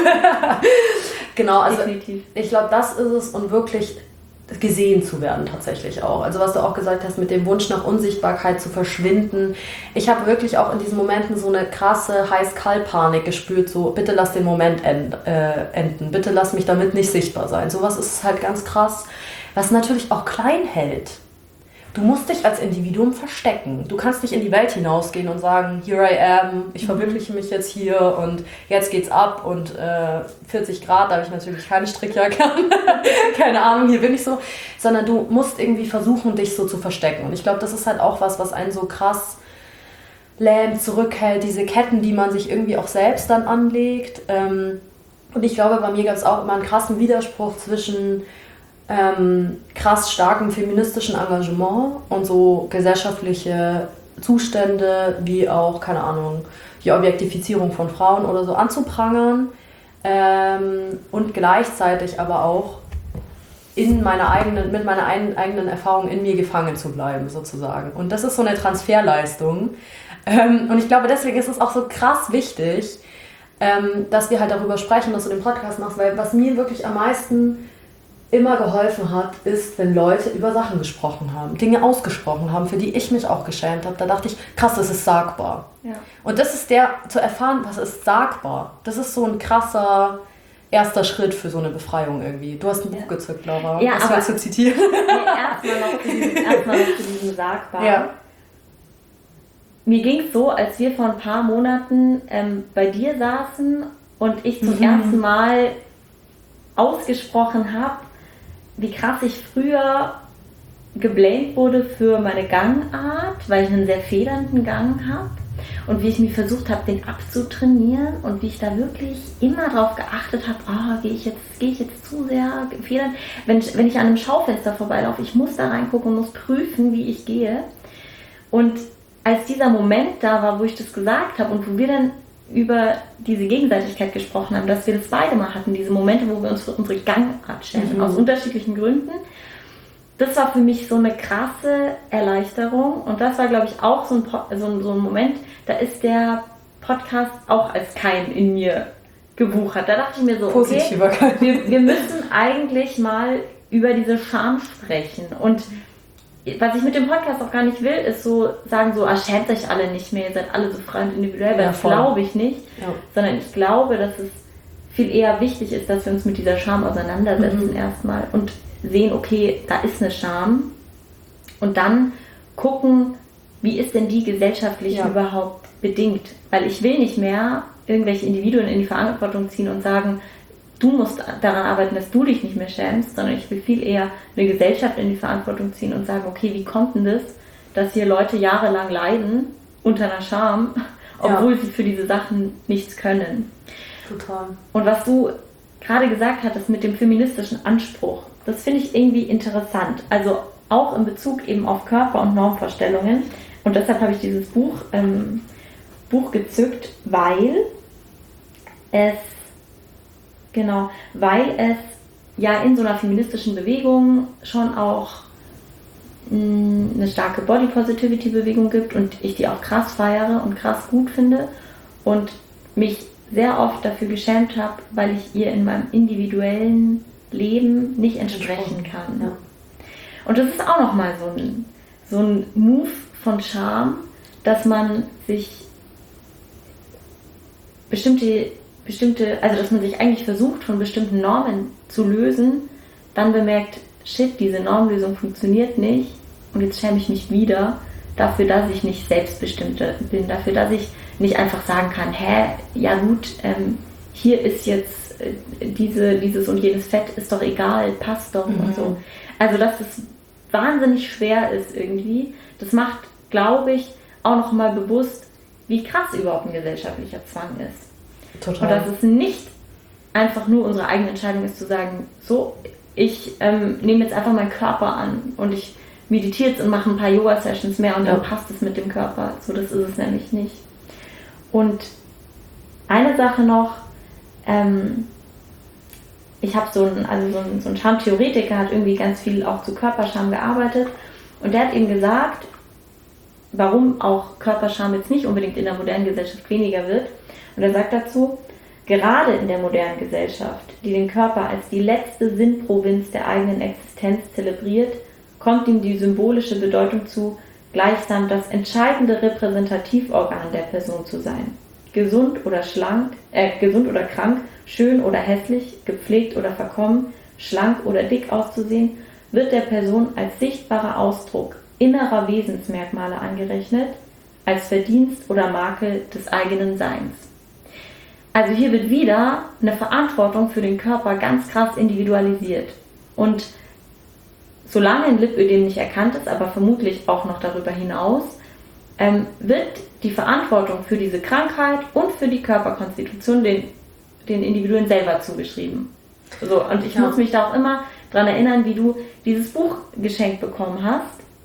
Genau, also definitiv. Ich glaube, das ist es, und wirklich gesehen zu werden tatsächlich auch. Also was du auch gesagt hast, mit dem Wunsch nach Unsichtbarkeit zu verschwinden. Ich habe wirklich auch in diesen Momenten so eine krasse Heiß-Kalt-Panik gespürt, so bitte lass den Moment end, äh, enden, bitte lass mich damit nicht sichtbar sein. Sowas ist halt ganz krass, was natürlich auch klein hält. Du musst dich als Individuum verstecken. Du kannst nicht in die Welt hinausgehen und sagen, here I am, ich verwirkliche mich jetzt hier und jetzt geht's ab und äh, vierzig Grad, da habe ich natürlich keine Strickjacke an. Keine Ahnung, hier bin ich so. Sondern du musst irgendwie versuchen, dich so zu verstecken. Und ich glaube, das ist halt auch was, was einen so krass lähmt, zurückhält. Diese Ketten, die man sich irgendwie auch selbst dann anlegt. Und ich glaube, bei mir gab es auch immer einen krassen Widerspruch zwischen Ähm, krass starkem feministischen Engagement und so gesellschaftliche Zustände wie auch, keine Ahnung, die Objektifizierung von Frauen oder so anzuprangern ähm, und gleichzeitig aber auch in meiner eigenen, mit meiner ein, eigenen Erfahrung in mir gefangen zu bleiben sozusagen. Und das ist so eine Transferleistung ähm, und ich glaube, deswegen ist es auch so krass wichtig, ähm, dass wir halt darüber sprechen, dass du den Podcast machst, weil was mir wirklich am meisten immer geholfen hat, ist, wenn Leute über Sachen gesprochen haben, Dinge ausgesprochen haben, für die ich mich auch geschämt habe. Da dachte ich, krass, das ist sagbar. Ja. Und das ist der, zu erfahren, was ist sagbar. Das ist so ein krasser erster Schritt für so eine Befreiung irgendwie. Du hast ein ja. Buch gezückt, Laura. Ja, was willst du zitieren? Nee, erstmal noch zu diesem, erstmal noch zu diesem sagbar. Ja. Mir ging es so, als wir vor ein paar Monaten ähm, bei dir saßen und ich zum mhm. ersten Mal ausgesprochen habe, wie krass ich früher geblamed wurde für meine Gangart, weil ich einen sehr federnden Gang habe, und wie ich mir versucht habe, den abzutrainieren, und wie ich da wirklich immer darauf geachtet habe, oh, gehe ich jetzt, gehe ich jetzt zu sehr federnd. Wenn, wenn ich an einem Schaufenster vorbeilaufe, ich muss da reingucken und muss prüfen, wie ich gehe. Und als dieser Moment da war, wo ich das gesagt habe und wo wir dann über diese Gegenseitigkeit gesprochen haben, dass wir das beide mal hatten, diese Momente, wo wir uns für unsere Gangart schämen, mhm. aus unterschiedlichen Gründen. Das war für mich so eine krasse Erleichterung, und das war, glaube ich, auch so ein, so ein, so ein Moment, da ist der Podcast auch als Keim in mir gewuchert. Da dachte ich mir so, okay, wir, wir müssen eigentlich mal über diese Scham sprechen, und was ich mit dem Podcast auch gar nicht will, ist so sagen, so, ah, schämt euch alle nicht mehr, ihr seid alle so frei und individuell, weil ja, das glaube ich nicht, ja. sondern ich glaube, dass es viel eher wichtig ist, dass wir uns mit dieser Scham auseinandersetzen mhm. erstmal und sehen, okay, da ist eine Scham, und dann gucken, wie ist denn die gesellschaftlich ja. überhaupt bedingt, weil ich will nicht mehr irgendwelche Individuen in die Verantwortung ziehen und sagen, du musst daran arbeiten, dass du dich nicht mehr schämst, sondern ich will viel eher eine Gesellschaft in die Verantwortung ziehen und sagen, okay, wie kommt denn das, dass hier Leute jahrelang leiden unter einer Scham, obwohl ja. sie für diese Sachen nichts können. Total. Und was du gerade gesagt hattest mit dem feministischen Anspruch, das finde ich irgendwie interessant. Also auch in Bezug eben auf Körper- und Normvorstellungen. Und deshalb habe ich dieses Buch, ähm, Buch gezückt, weil es Genau, weil es ja in so einer feministischen Bewegung schon auch mh, eine starke Body-Positivity-Bewegung gibt und ich die auch krass feiere und krass gut finde und mich sehr oft dafür geschämt habe, weil ich ihr in meinem individuellen Leben nicht entsprechen kann. Ja. Und das ist auch nochmal so ein, so ein Move von Scham, dass man sich bestimmte, bestimmte, also dass man sich eigentlich versucht, von bestimmten Normen zu lösen, dann bemerkt, shit, diese Normlösung funktioniert nicht und jetzt schäme ich mich wieder dafür, dass ich nicht selbstbestimmt bin, dafür, dass ich nicht einfach sagen kann, hä, ja gut, ähm, hier ist jetzt äh, diese, dieses und jenes Fett, ist doch egal, passt doch mhm. und so. Also dass das wahnsinnig schwer ist irgendwie, das macht, glaube ich, auch nochmal bewusst, wie krass überhaupt ein gesellschaftlicher Zwang ist. Total. Und dass es nicht einfach nur unsere eigene Entscheidung ist, zu sagen, so, ich ähm, nehme jetzt einfach meinen Körper an und ich meditiere jetzt und mache ein paar Yoga-Sessions mehr und ja. dann passt es mit dem Körper. So, das ist es nämlich nicht. Und eine Sache noch, ähm, ich habe so einen, also so einen, so einen Schamtheoretiker, hat irgendwie ganz viel auch zu Körperscham gearbeitet und der hat eben gesagt, warum auch Körperscham jetzt nicht unbedingt in der modernen Gesellschaft weniger wird. Und er sagt dazu, gerade in der modernen Gesellschaft, die den Körper als die letzte Sinnprovinz der eigenen Existenz zelebriert, kommt ihm die symbolische Bedeutung zu, gleichsam das entscheidende Repräsentativorgan der Person zu sein. Gesund oder schlank, äh, gesund oder krank, schön oder hässlich, gepflegt oder verkommen, schlank oder dick auszusehen, wird der Person als sichtbarer Ausdruck innerer Wesensmerkmale angerechnet, als Verdienst oder Makel des eigenen Seins. Also hier wird wieder eine Verantwortung für den Körper ganz krass individualisiert. Und solange ein Lipödem nicht erkannt ist, aber vermutlich auch noch darüber hinaus, ähm, wird die Verantwortung für diese Krankheit und für die Körperkonstitution den, den Individuen selber zugeschrieben. So, und ich ja. muss mich da auch immer daran erinnern, wie du dieses Buch geschenkt bekommen hast.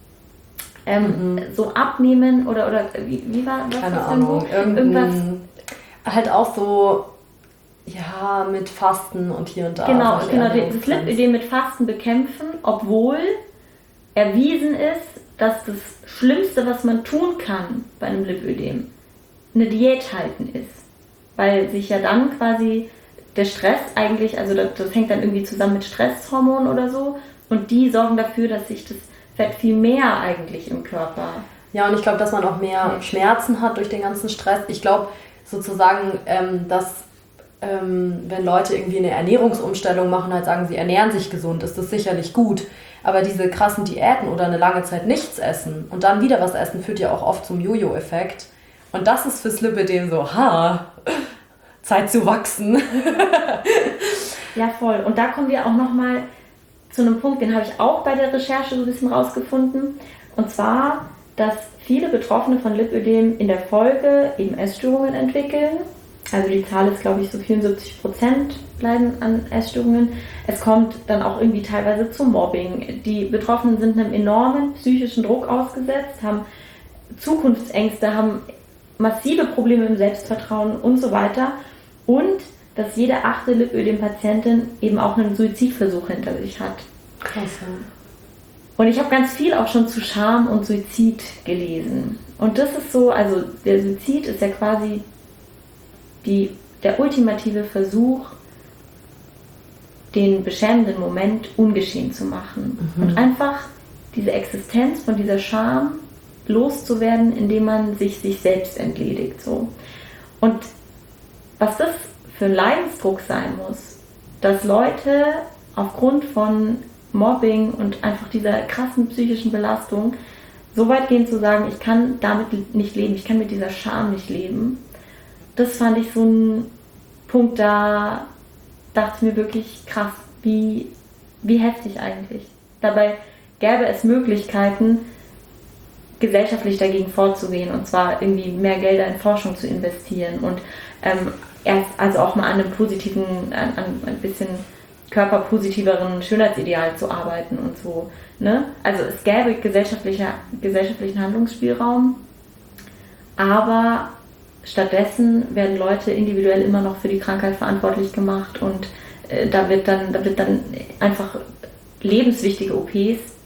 Ähm, mhm. So abnehmen oder, oder wie, wie war das? Keine Ahnung. Irgendwas. Halt auch so, ja, mit Fasten und hier und da. Genau, genau das Lipödem mit Fasten bekämpfen, obwohl erwiesen ist, dass das Schlimmste, was man tun kann bei einem Lipödem, eine Diät halten ist. Weil sich ja dann quasi der Stress eigentlich, also das, das hängt dann irgendwie zusammen mit Stresshormonen oder so, und die sorgen dafür, dass sich das Fett viel mehr eigentlich im Körper... Ja, und ich glaube, dass man auch mehr ja. Schmerzen hat durch den ganzen Stress. Ich glaube sozusagen, ähm, dass ähm, wenn Leute irgendwie eine Ernährungsumstellung machen, halt sagen, sie ernähren sich gesund, ist das sicherlich gut. Aber diese krassen Diäten oder eine lange Zeit nichts essen und dann wieder was essen, führt ja auch oft zum Jojo-Effekt. Und das ist fürs Lipödem so, ha, Zeit zu wachsen. Ja, voll. Und da kommen wir auch nochmal zu einem Punkt, den habe ich auch bei der Recherche so ein bisschen rausgefunden. Und zwar, dass viele Betroffene von Lipödem in der Folge eben Essstörungen entwickeln. Also die Zahl ist, glaube ich, so vierundsiebzig Prozent leiden an Essstörungen. Es kommt dann auch irgendwie teilweise zu Mobbing. Die Betroffenen sind einem enormen psychischen Druck ausgesetzt, haben Zukunftsängste, haben massive Probleme im Selbstvertrauen und so weiter. Und dass jede achte Lipödem-Patientin eben auch einen Suizidversuch hinter sich hat. Krass, ja. Und ich habe ganz viel auch schon zu Scham und Suizid gelesen. Und das ist so, also der Suizid ist ja quasi die, der ultimative Versuch, den beschämenden Moment ungeschehen zu machen. Mhm. Und einfach diese Existenz von dieser Scham loszuwerden, indem man sich sich selbst entledigt. So. Und was das für ein Leidensdruck sein muss, dass Leute aufgrund von Mobbing und einfach dieser krassen psychischen Belastung so weit gehen zu sagen, ich kann damit nicht leben, ich kann mit dieser Scham nicht leben. Das fand ich so ein Punkt, da dachte ich mir wirklich krass, wie, wie heftig eigentlich. Dabei gäbe es Möglichkeiten, gesellschaftlich dagegen vorzugehen, und zwar irgendwie mehr Gelder in Forschung zu investieren und ähm, erst also auch mal an einem positiven, an, an ein bisschen körperpositiveren Schönheitsideal zu arbeiten und so. Ne? Also es gäbe gesellschaftlicher, gesellschaftlichen Handlungsspielraum, aber stattdessen werden Leute individuell immer noch für die Krankheit verantwortlich gemacht und äh, da wird dann, da wird dann einfach lebenswichtige O Ps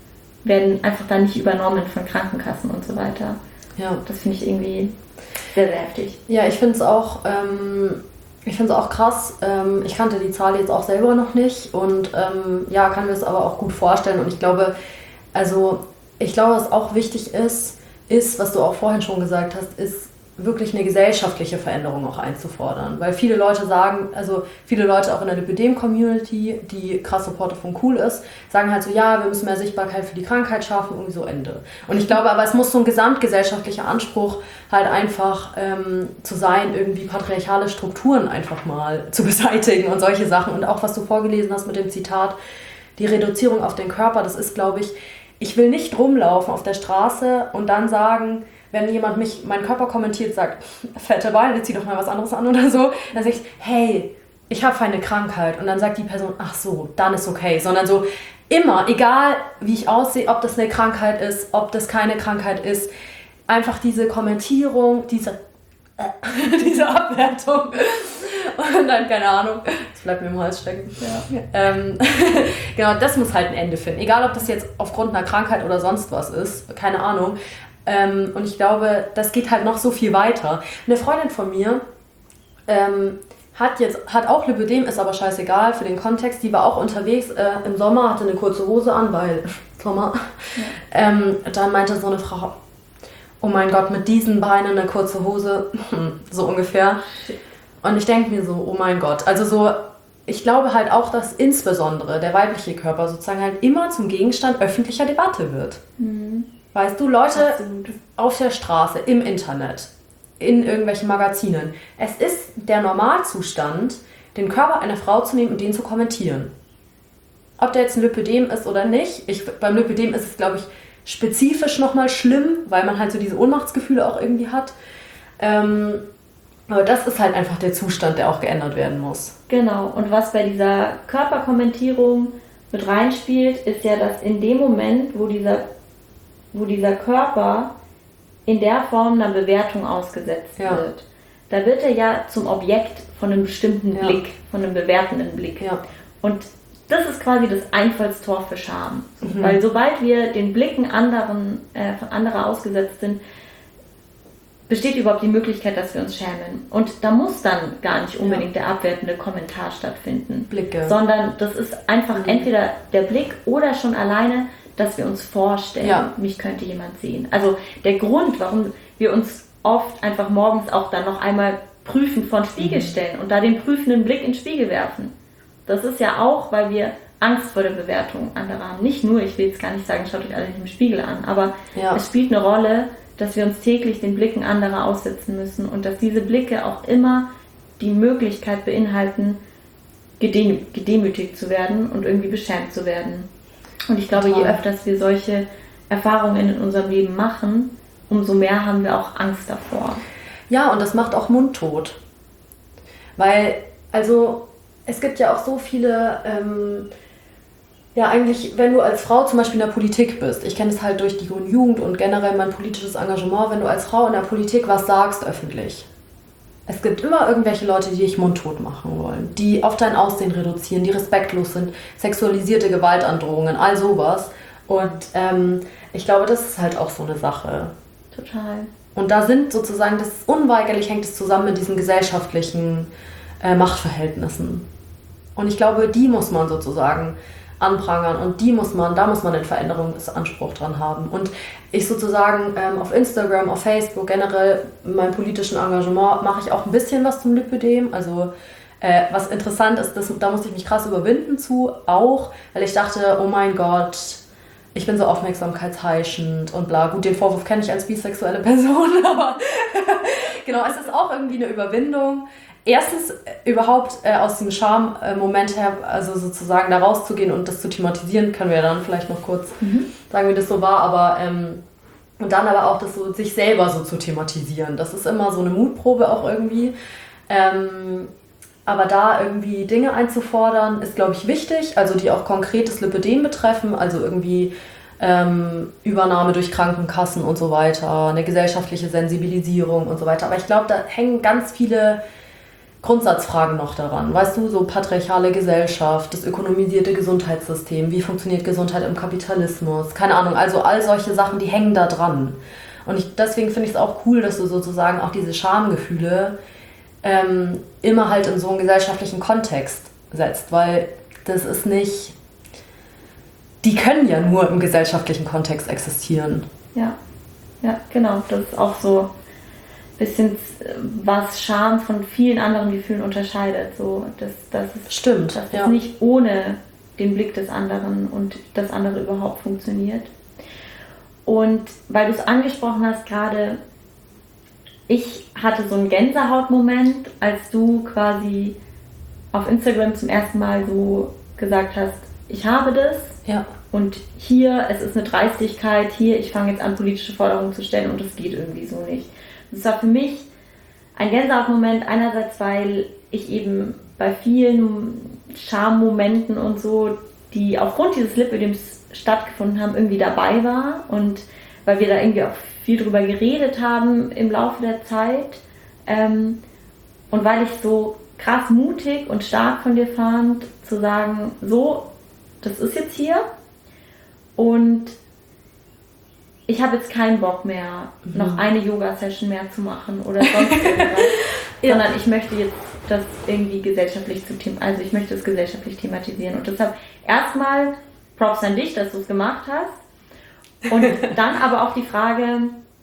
werden einfach dann nicht übernommen von Krankenkassen und so weiter. Ja. Das finde ich irgendwie sehr, sehr heftig. Ja, ich finde es auch, ähm, ich finde es auch krass. Ähm, ich kannte die Zahl jetzt auch selber noch nicht und ähm, ja, kann mir es aber auch gut vorstellen. Und ich glaube, also ich glaube, was auch wichtig ist, ist, was du auch vorhin schon gesagt hast, ist wirklich eine gesellschaftliche Veränderung auch einzufordern. Weil viele Leute sagen, also viele Leute auch in der Lipödem-Community, die krass Supporter von Cool ist, sagen halt so, ja, wir müssen mehr Sichtbarkeit für die Krankheit schaffen, irgendwie so Ende. Und ich glaube aber, es muss so ein gesamtgesellschaftlicher Anspruch halt einfach ähm, zu sein, irgendwie patriarchale Strukturen einfach mal zu beseitigen und solche Sachen. Und auch, was du vorgelesen hast mit dem Zitat, die Reduzierung auf den Körper, das ist, glaube ich, ich will nicht rumlaufen auf der Straße und dann sagen, wenn jemand mich, meinen Körper kommentiert, sagt, fette Beine, zieh doch mal was anderes an oder so, dann sage ich, hey, ich habe eine Krankheit. Und dann sagt die Person, ach so, dann ist okay. Sondern so immer, egal wie ich aussehe, ob das eine Krankheit ist, ob das keine Krankheit ist, einfach diese Kommentierung, diese, äh, diese Abwertung und dann, keine Ahnung, das bleibt mir im Hals stecken. Ja. Ähm, genau, das muss halt ein Ende finden. Egal, ob das jetzt aufgrund einer Krankheit oder sonst was ist, keine Ahnung. Ähm, und ich glaube, das geht halt noch so viel weiter. Eine Freundin von mir ähm, hat jetzt hat auch Lipödem, ist aber scheißegal für den Kontext. Die war auch unterwegs äh, im Sommer, hatte eine kurze Hose an, weil Sommer. Ja. Ähm, dann meinte so eine Frau, oh mein Gott, mit diesen Beinen eine kurze Hose, so ungefähr. Und ich denke mir so, oh mein Gott, also so, ich glaube halt auch, dass insbesondere der weibliche Körper sozusagen halt immer zum Gegenstand öffentlicher Debatte wird. Mhm. Weißt du, Leute Absolut. Auf der Straße, im Internet, in irgendwelchen Magazinen. Es ist der Normalzustand, den Körper einer Frau zu nehmen und den zu kommentieren. Ob der jetzt ein Lipödem ist oder nicht. Ich, beim Lipödem ist es, glaube ich, spezifisch nochmal schlimm, weil man halt so diese Ohnmachtsgefühle auch irgendwie hat. Ähm, aber das ist halt einfach der Zustand, der auch geändert werden muss. Genau. Und was bei dieser Körperkommentierung mit reinspielt, ist ja, dass in dem Moment, wo dieser wo dieser Körper in der Form einer Bewertung ausgesetzt ja. wird, da wird er ja zum Objekt von einem bestimmten ja. Blick, von einem bewertenden Blick. Ja. Und das ist quasi das Einfallstor für Scham. Mhm. Weil sobald wir den Blicken anderen, äh, von anderer ausgesetzt sind, besteht überhaupt die Möglichkeit, dass wir uns schämen. Und da muss dann gar nicht unbedingt ja. der abwertende Kommentar stattfinden. Blicke. Sondern das ist einfach mhm. entweder der Blick oder schon alleine, dass wir uns vorstellen, ja. mich könnte jemand sehen. Also der Grund, warum wir uns oft einfach morgens auch dann noch einmal prüfend vor den Spiegel stellen und da den prüfenden Blick in den Spiegel werfen. Das ist ja auch, weil wir Angst vor der Bewertung anderer haben. Nicht nur, ich will jetzt gar nicht sagen, schaut euch alle nicht im Spiegel an, aber ja. es spielt eine Rolle, dass wir uns täglich den Blicken anderer aussetzen müssen und dass diese Blicke auch immer die Möglichkeit beinhalten, gedem- gedemütigt zu werden und irgendwie beschämt zu werden. Und ich glaube, Total. je öfter wir solche Erfahrungen in unserem Leben machen, umso mehr haben wir auch Angst davor. Ja, und das macht auch mundtot. Weil, also, es gibt ja auch so viele, ähm, ja eigentlich, wenn du als Frau zum Beispiel in der Politik bist, ich kenne es halt durch die Grüne Jugend und generell mein politisches Engagement, wenn du als Frau in der Politik was sagst öffentlich. Es gibt immer irgendwelche Leute, die dich mundtot machen wollen, die auf dein Aussehen reduzieren, die respektlos sind, sexualisierte Gewaltandrohungen, all sowas. Und ähm, ich glaube, das ist halt auch so eine Sache. Total. Und da sind sozusagen, das ist unweigerlich hängt es zusammen mit diesen gesellschaftlichen äh, Machtverhältnissen. Und ich glaube, die muss man sozusagen anprangern und die muss man, da muss man den Veränderungsanspruch dran haben. Und ich sozusagen ähm, auf Instagram, auf Facebook, generell in meinem politischen Engagement mache ich auch ein bisschen was zum Lipödem. Also äh, was interessant ist, das, da musste ich mich krass überwinden zu, auch, weil ich dachte, oh mein Gott, ich bin so aufmerksamkeitsheischend und bla. Gut, den Vorwurf kenne ich als bisexuelle Person, aber genau, es ist auch irgendwie eine Überwindung. Erstens überhaupt äh, aus dem Charme-Moment her, also sozusagen da rauszugehen und das zu thematisieren, können wir dann vielleicht noch kurz mhm. sagen, wie das so war, aber ähm, und dann aber auch das so, sich selber so zu thematisieren. Das ist immer so eine Mutprobe auch irgendwie. Ähm, aber da irgendwie Dinge einzufordern, ist, glaube ich, wichtig, also die auch konkretes Lipödem betreffen, also irgendwie ähm, Übernahme durch Krankenkassen und so weiter, eine gesellschaftliche Sensibilisierung und so weiter. Aber ich glaube, da hängen ganz viele Grundsatzfragen noch daran. Weißt du, so patriarchale Gesellschaft, das ökonomisierte Gesundheitssystem, wie funktioniert Gesundheit im Kapitalismus, keine Ahnung, also all solche Sachen, die hängen da dran. Und ich, deswegen finde ich es auch cool, dass du sozusagen auch diese Schamgefühle ähm, immer halt in so einen gesellschaftlichen Kontext setzt, weil das ist nicht, die können ja nur im gesellschaftlichen Kontext existieren. Ja, ja, genau, das ist auch so bisschen, was Scham von vielen anderen Gefühlen unterscheidet. So, dass, dass es, Stimmt, dass ja. es nicht ohne den Blick des anderen und das andere überhaupt funktioniert. Und weil du es angesprochen hast gerade, ich hatte so einen Gänsehautmoment, als du quasi auf Instagram zum ersten Mal so gesagt hast, ich habe das ja. und hier, es ist eine Dreistigkeit, hier, ich fange jetzt an, politische Forderungen zu stellen und das geht irgendwie so nicht. Das war für mich ein Gänsehautmoment, einerseits, weil ich eben bei vielen Schammomenten und so, die aufgrund dieses Lipödems stattgefunden haben, irgendwie dabei war und weil wir da irgendwie auch viel drüber geredet haben im Laufe der Zeit ähm, und weil ich so krass mutig und stark von dir fand, zu sagen, so, das ist jetzt hier und ich habe jetzt keinen Bock mehr, mhm. noch eine Yoga-Session mehr zu machen oder sonst irgendwas, ja. sondern ich möchte jetzt das irgendwie gesellschaftlich zu thematisieren, also ich möchte das gesellschaftlich thematisieren und deshalb erstmal Props an dich, dass du es gemacht hast und dann aber auch die Frage,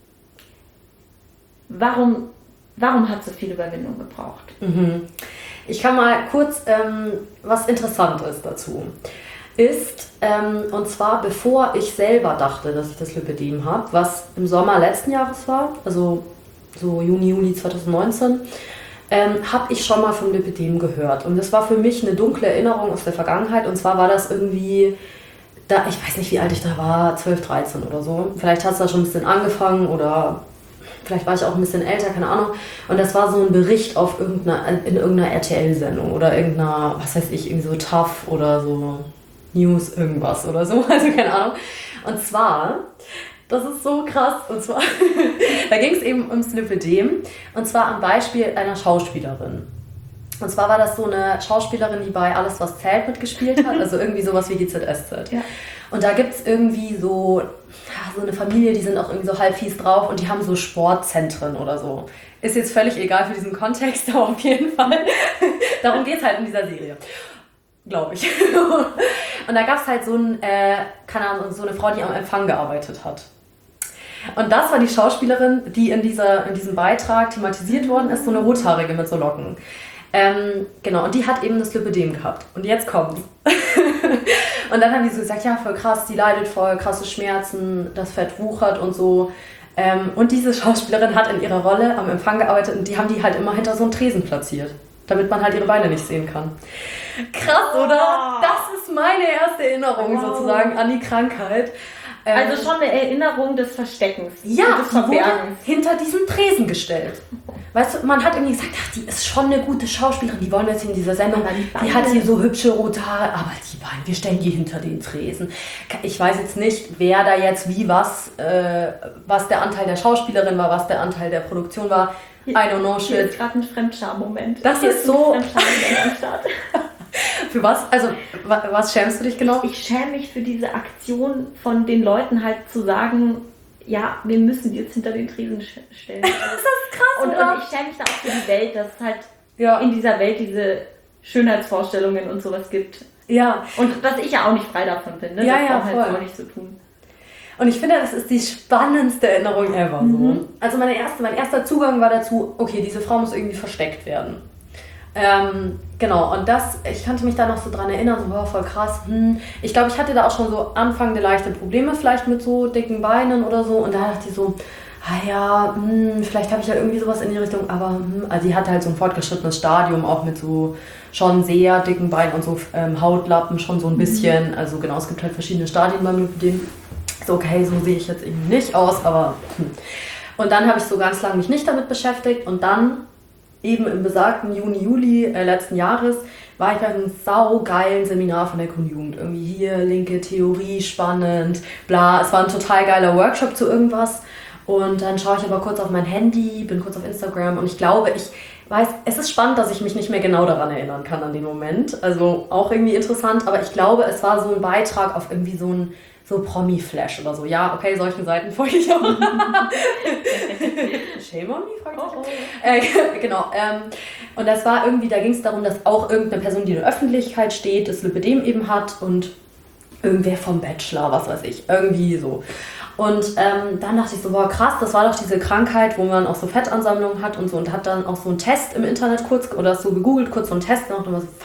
warum, warum hat es so viel Überwindung gebraucht? Mhm. Ich kann mal kurz ähm, was Interessantes dazu. Ist, ähm, und zwar bevor ich selber dachte, dass ich das Lipödem habe, was im Sommer letzten Jahres war, also so Juni, Juli zwanzig neunzehn, ähm, habe ich schon mal vom Lipödem gehört. Und das war für mich eine dunkle Erinnerung aus der Vergangenheit. Und zwar war das irgendwie, da, ich weiß nicht, wie alt ich da war, zwölf, dreizehn oder so. Vielleicht hat es da schon ein bisschen angefangen oder vielleicht war ich auch ein bisschen älter, keine Ahnung. Und das war so ein Bericht auf irgendeiner, in irgendeiner R T L-Sendung oder irgendeiner, was weiß ich, irgendwie so Tough oder so News irgendwas oder so, also keine Ahnung. Und zwar, das ist so krass, und zwar, da ging es eben ums Lipödem, und zwar am Beispiel einer Schauspielerin. Und zwar war das so eine Schauspielerin, die bei Alles, was zählt mitgespielt hat, also irgendwie sowas wie G Z S Z. Ja. Und da gibt es irgendwie so, so eine Familie, die sind auch irgendwie so halb fies drauf und die haben so Sportzentren oder so. Ist jetzt völlig egal für diesen Kontext, aber auf jeden Fall. Darum geht es halt in dieser Serie. Glaube ich. Und da gab es halt so, ein, äh, keine Ahnung, so eine Frau, die am Empfang gearbeitet hat. Und das war die Schauspielerin, die in, dieser, in diesem Beitrag thematisiert worden ist, so eine Rothaarige mit so Locken. Ähm, genau, und die hat eben das Lipödem gehabt. Und jetzt kommt's. Und dann haben die so gesagt, ja, voll krass, die leidet voll, krasse Schmerzen, das Fett wuchert und so. Ähm, und diese Schauspielerin hat in ihrer Rolle am Empfang gearbeitet und die haben die halt immer hinter so einen Tresen platziert, damit man halt ihre Beine nicht sehen kann. Krass, oder? Das ist meine erste Erinnerung wow. sozusagen an die Krankheit. Ähm, also schon eine Erinnerung des Versteckens. Ja, des die wurde hinter diesen Tresen gestellt. Weißt du, man hat irgendwie gesagt, ach, die ist schon eine gute Schauspielerin, die wollen jetzt in dieser Sendung, die, die hat hier so hübsche rote Haare, aber die Beine, wir stellen die hinter den Tresen. Ich weiß jetzt nicht, wer da jetzt wie was, äh, was der Anteil der Schauspielerin war, was der Anteil der Produktion war. I don't know shit. Hier ist gerade ein Fremdscham-Moment. Das hier ist so... Ein am Start. Für was? Also, was schämst du dich genau? Ich, ich schäme mich für diese Aktion von den Leuten halt zu sagen, ja, wir müssen die jetzt hinter den Tresen stellen. Das ist krass, und, oder? Und ich schäme mich da auch für die Welt, dass es halt ja. in dieser Welt diese Schönheitsvorstellungen und sowas gibt. Ja. Und dass ich ja auch nicht frei davon bin, ne? Ja, das ja, auch voll. halt auch nicht zu tun. Und ich finde, das ist die spannendste Erinnerung ever. Mhm. So. Also meine erste, mein erster Zugang war dazu, okay, diese Frau muss irgendwie versteckt werden. Ähm, genau, und das, ich konnte mich da noch so dran erinnern, so, wow, voll krass. Hm. Ich glaube, ich hatte da auch schon so anfangende leichte Probleme vielleicht mit so dicken Beinen oder so. Und da dachte ich so, ah ja, hm, vielleicht habe ich ja irgendwie sowas in die Richtung. Aber, hm, also die hatte halt so ein fortgeschrittenes Stadium, auch mit so schon sehr dicken Beinen und so ähm, Hautlappen schon so ein bisschen. Mhm. Also genau, es gibt halt verschiedene Stadien beim Lipödem. So, okay, so sehe ich jetzt irgendwie nicht aus, aber... Hm. Und dann habe ich so ganz lange mich nicht damit beschäftigt und dann... Eben im besagten Juni, Juli äh, letzten Jahres war ich bei einem saugeilen Seminar von der Grünen Jugend. Irgendwie hier, linke Theorie, spannend, bla. Es war ein total geiler Workshop zu irgendwas. Und dann schaue ich aber kurz auf mein Handy, bin kurz auf Instagram und ich glaube, ich, weiß, es ist spannend, dass ich mich nicht mehr genau daran erinnern kann an den Moment. Also auch irgendwie interessant, aber ich glaube, es war so ein Beitrag auf irgendwie so ein so Promi-Flash oder so. Ja, okay, solchen Seiten folge ich auch. Shame on me? Oh, oh. Äh, genau. Ähm, und das war irgendwie, da ging es darum, dass auch irgendeine Person, die in der Öffentlichkeit steht, das Lipödem eben hat und irgendwer vom Bachelor, was weiß ich, irgendwie so. Und ähm, dann dachte ich so, boah krass, das war doch diese Krankheit, wo man auch so Fettansammlungen hat und so und hat dann auch so einen Test im Internet kurz oder so gegoogelt, kurz so einen Test gemacht und war so, fuck.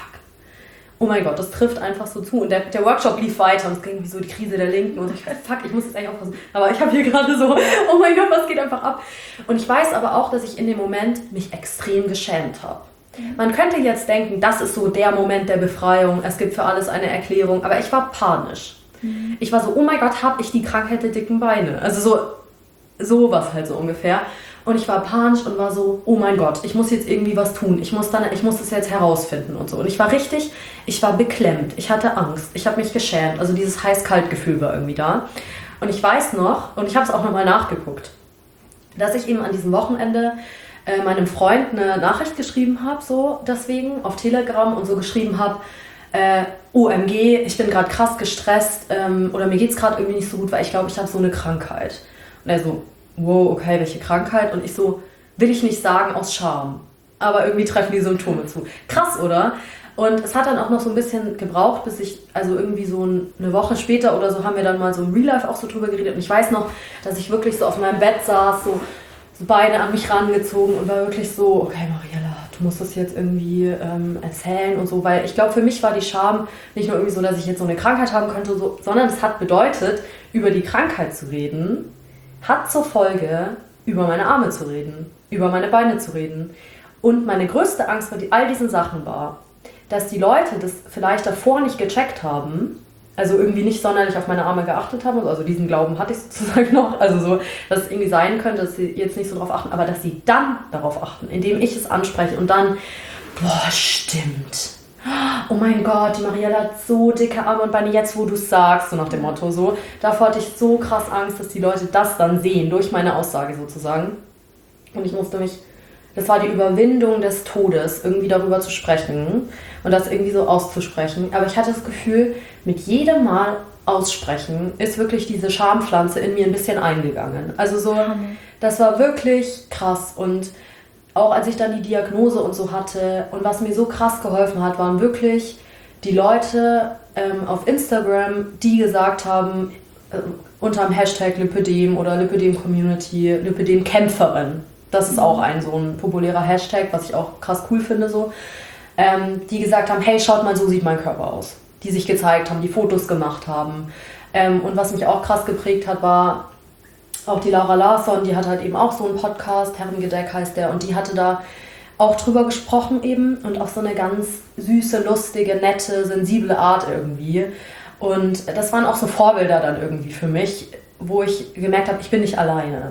Oh mein Gott, das trifft einfach so zu. Und der, der Workshop lief weiter und es ging wie so die Krise der Linken. Und ich weiß, fuck, ich muss jetzt eigentlich aufpassen. Aber ich habe hier gerade so, oh mein Gott, was geht einfach ab? Und ich weiß aber auch, dass ich in dem Moment mich extrem geschämt habe. Man könnte jetzt denken, das ist so der Moment der Befreiung. Es gibt für alles eine Erklärung. Aber ich war panisch. Mhm. Ich war so, oh mein Gott, habe ich die Krankheit der dicken Beine? Also so, sowas halt so ungefähr. Und ich war panisch und war so, oh mein Gott, ich muss jetzt irgendwie was tun. Ich muss dann, ich muss das jetzt herausfinden und so. Und ich war richtig, ich war beklemmt. Ich hatte Angst. Ich habe mich geschämt. Also dieses heiß-kalt-Gefühl war irgendwie da. Und ich weiß noch, und ich habe es auch nochmal nachgeguckt, dass ich eben an diesem Wochenende äh, meinem Freund eine Nachricht geschrieben habe, so deswegen, auf Telegram und so geschrieben habe, äh, O M G, ich bin gerade krass gestresst ähm, oder mir geht es gerade irgendwie nicht so gut, weil ich glaube, ich habe so eine Krankheit. Und er so, wow, okay, welche Krankheit? Und ich so, will ich nicht sagen, aus Scham. Aber irgendwie treffen die Symptome zu. Krass, oder? Und es hat dann auch noch so ein bisschen gebraucht, bis ich, also irgendwie so eine Woche später oder so, haben wir dann mal so im Real Life auch so drüber geredet. Und ich weiß noch, dass ich wirklich so auf meinem Bett saß, so, so Beine an mich rangezogen und war wirklich so, okay, Mariella, du musst das jetzt irgendwie ähm, erzählen und so. Weil ich glaube, für mich war die Scham nicht nur irgendwie so, dass ich jetzt so eine Krankheit haben könnte, so, sondern es hat bedeutet, über die Krankheit zu reden, hat zur Folge, über meine Arme zu reden, über meine Beine zu reden. Und meine größte Angst bei all diesen Sachen war, dass die Leute das vielleicht davor nicht gecheckt haben, also irgendwie nicht sonderlich auf meine Arme geachtet haben, also diesen Glauben hatte ich sozusagen noch, also so, dass es irgendwie sein könnte, dass sie jetzt nicht so darauf achten, aber dass sie dann darauf achten, indem ich es anspreche und dann, boah, stimmt. Oh mein Gott, die Mariella hat so dicke Arme und Beine, jetzt wo du es sagst, so nach dem Motto so. Davor hatte ich so krass Angst, dass die Leute das dann sehen, durch meine Aussage sozusagen. Und ich musste mich, das war die Überwindung des Todes, irgendwie darüber zu sprechen und das irgendwie so auszusprechen. Aber ich hatte das Gefühl, mit jedem Mal aussprechen ist wirklich diese Schampflanze in mir ein bisschen eingegangen. Also so, das war wirklich krass. Und auch als ich dann die Diagnose und so hatte und was mir so krass geholfen hat, waren wirklich die Leute ähm, auf Instagram, die gesagt haben, äh, unter dem Hashtag Lipödem oder Lipödem-Community, Lipödem-Kämpferin, das ist auch ein so ein populärer Hashtag, was ich auch krass cool finde, so, ähm, die gesagt haben, hey, schaut mal, so sieht mein Körper aus. Die sich gezeigt haben, die Fotos gemacht haben. Ähm, und was mich auch krass geprägt hat, war auch die Laura Larsson, die hat halt eben auch so einen Podcast, Herrengedeck heißt der, und die hatte da auch drüber gesprochen eben und auf so eine ganz süße, lustige, nette, sensible Art irgendwie. Und das waren auch so Vorbilder dann irgendwie für mich, wo ich gemerkt habe, ich bin nicht alleine.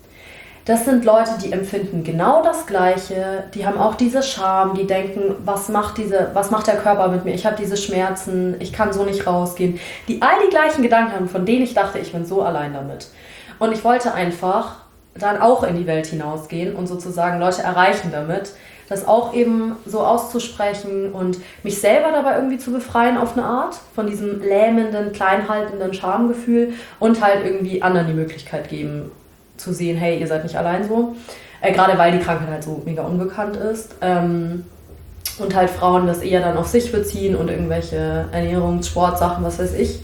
Das sind Leute, die empfinden genau das Gleiche, die haben auch diese Scham, die denken, was macht, diese, was macht der Körper mit mir? Ich habe diese Schmerzen, ich kann so nicht rausgehen. Die all die gleichen Gedanken haben, von denen ich dachte, ich bin so allein damit. Und ich wollte einfach dann auch in die Welt hinausgehen und sozusagen Leute erreichen damit, das auch eben so auszusprechen und mich selber dabei irgendwie zu befreien auf eine Art, von diesem lähmenden, kleinhaltenden Schamgefühl und halt irgendwie anderen die Möglichkeit geben, zu sehen, hey, ihr seid nicht allein so. Äh, gerade weil die Krankheit halt so mega unbekannt ist. Ähm, und halt Frauen das eher dann auf sich beziehen und irgendwelche Ernährungs-, Sportsachen, was weiß ich.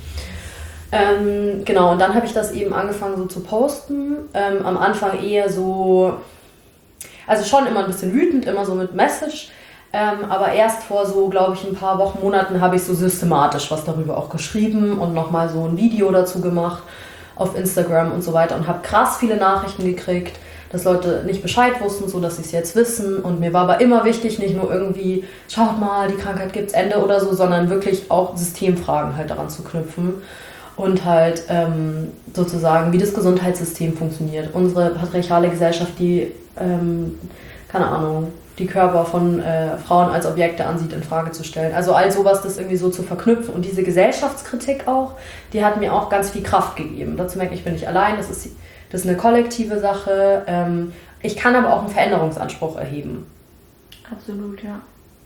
Ähm, genau, und dann habe ich das eben angefangen so zu posten. Ähm, am Anfang eher so, also schon immer ein bisschen wütend, immer so mit Message. Ähm, aber erst vor so, glaube ich, ein paar Wochen, Monaten habe ich so systematisch was darüber auch geschrieben und nochmal so ein Video dazu gemacht auf Instagram und so weiter und habe krass viele Nachrichten gekriegt, dass Leute nicht Bescheid wussten, so dass sie es jetzt wissen. Und mir war aber immer wichtig, nicht nur irgendwie, schaut mal, die Krankheit gibt's Ende oder so, sondern wirklich auch Systemfragen halt daran zu knüpfen. Und halt ähm, sozusagen, wie das Gesundheitssystem funktioniert. Unsere patriarchale Gesellschaft, die, ähm, keine Ahnung, die Körper von äh, Frauen als Objekte ansieht, in Frage zu stellen. Also all sowas, das irgendwie so zu verknüpfen. Und diese Gesellschaftskritik auch, die hat mir auch ganz viel Kraft gegeben. Dazu merke ich, ich bin nicht allein, das ist, das ist eine kollektive Sache. Ähm, ich kann aber auch einen Veränderungsanspruch erheben. Absolut, ja.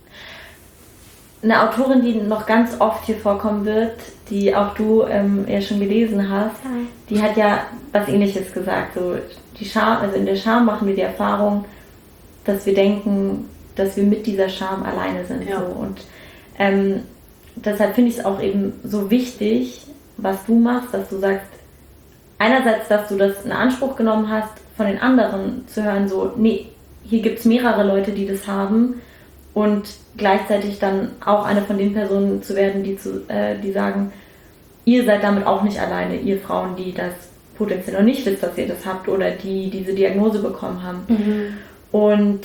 Eine Autorin, die noch ganz oft hier vorkommen wird, die auch du ähm, ja schon gelesen hast, ja. Die hat ja was Ähnliches gesagt. So, die Scham, also in der Scham machen wir die Erfahrung, dass wir denken, dass wir mit dieser Scham alleine sind. Ja. So. Und ähm, deshalb finde ich es auch eben so wichtig, was du machst, dass du sagst, einerseits, dass du das in Anspruch genommen hast, von den anderen zu hören, so, nee, hier gibt es mehrere Leute, die das haben, und gleichzeitig dann auch eine von den Personen zu werden, die, zu, äh, die sagen, ihr seid damit auch nicht alleine, ihr Frauen, die das potenziell noch nicht wisst, dass ihr das habt oder die diese Diagnose bekommen haben. Mhm. Und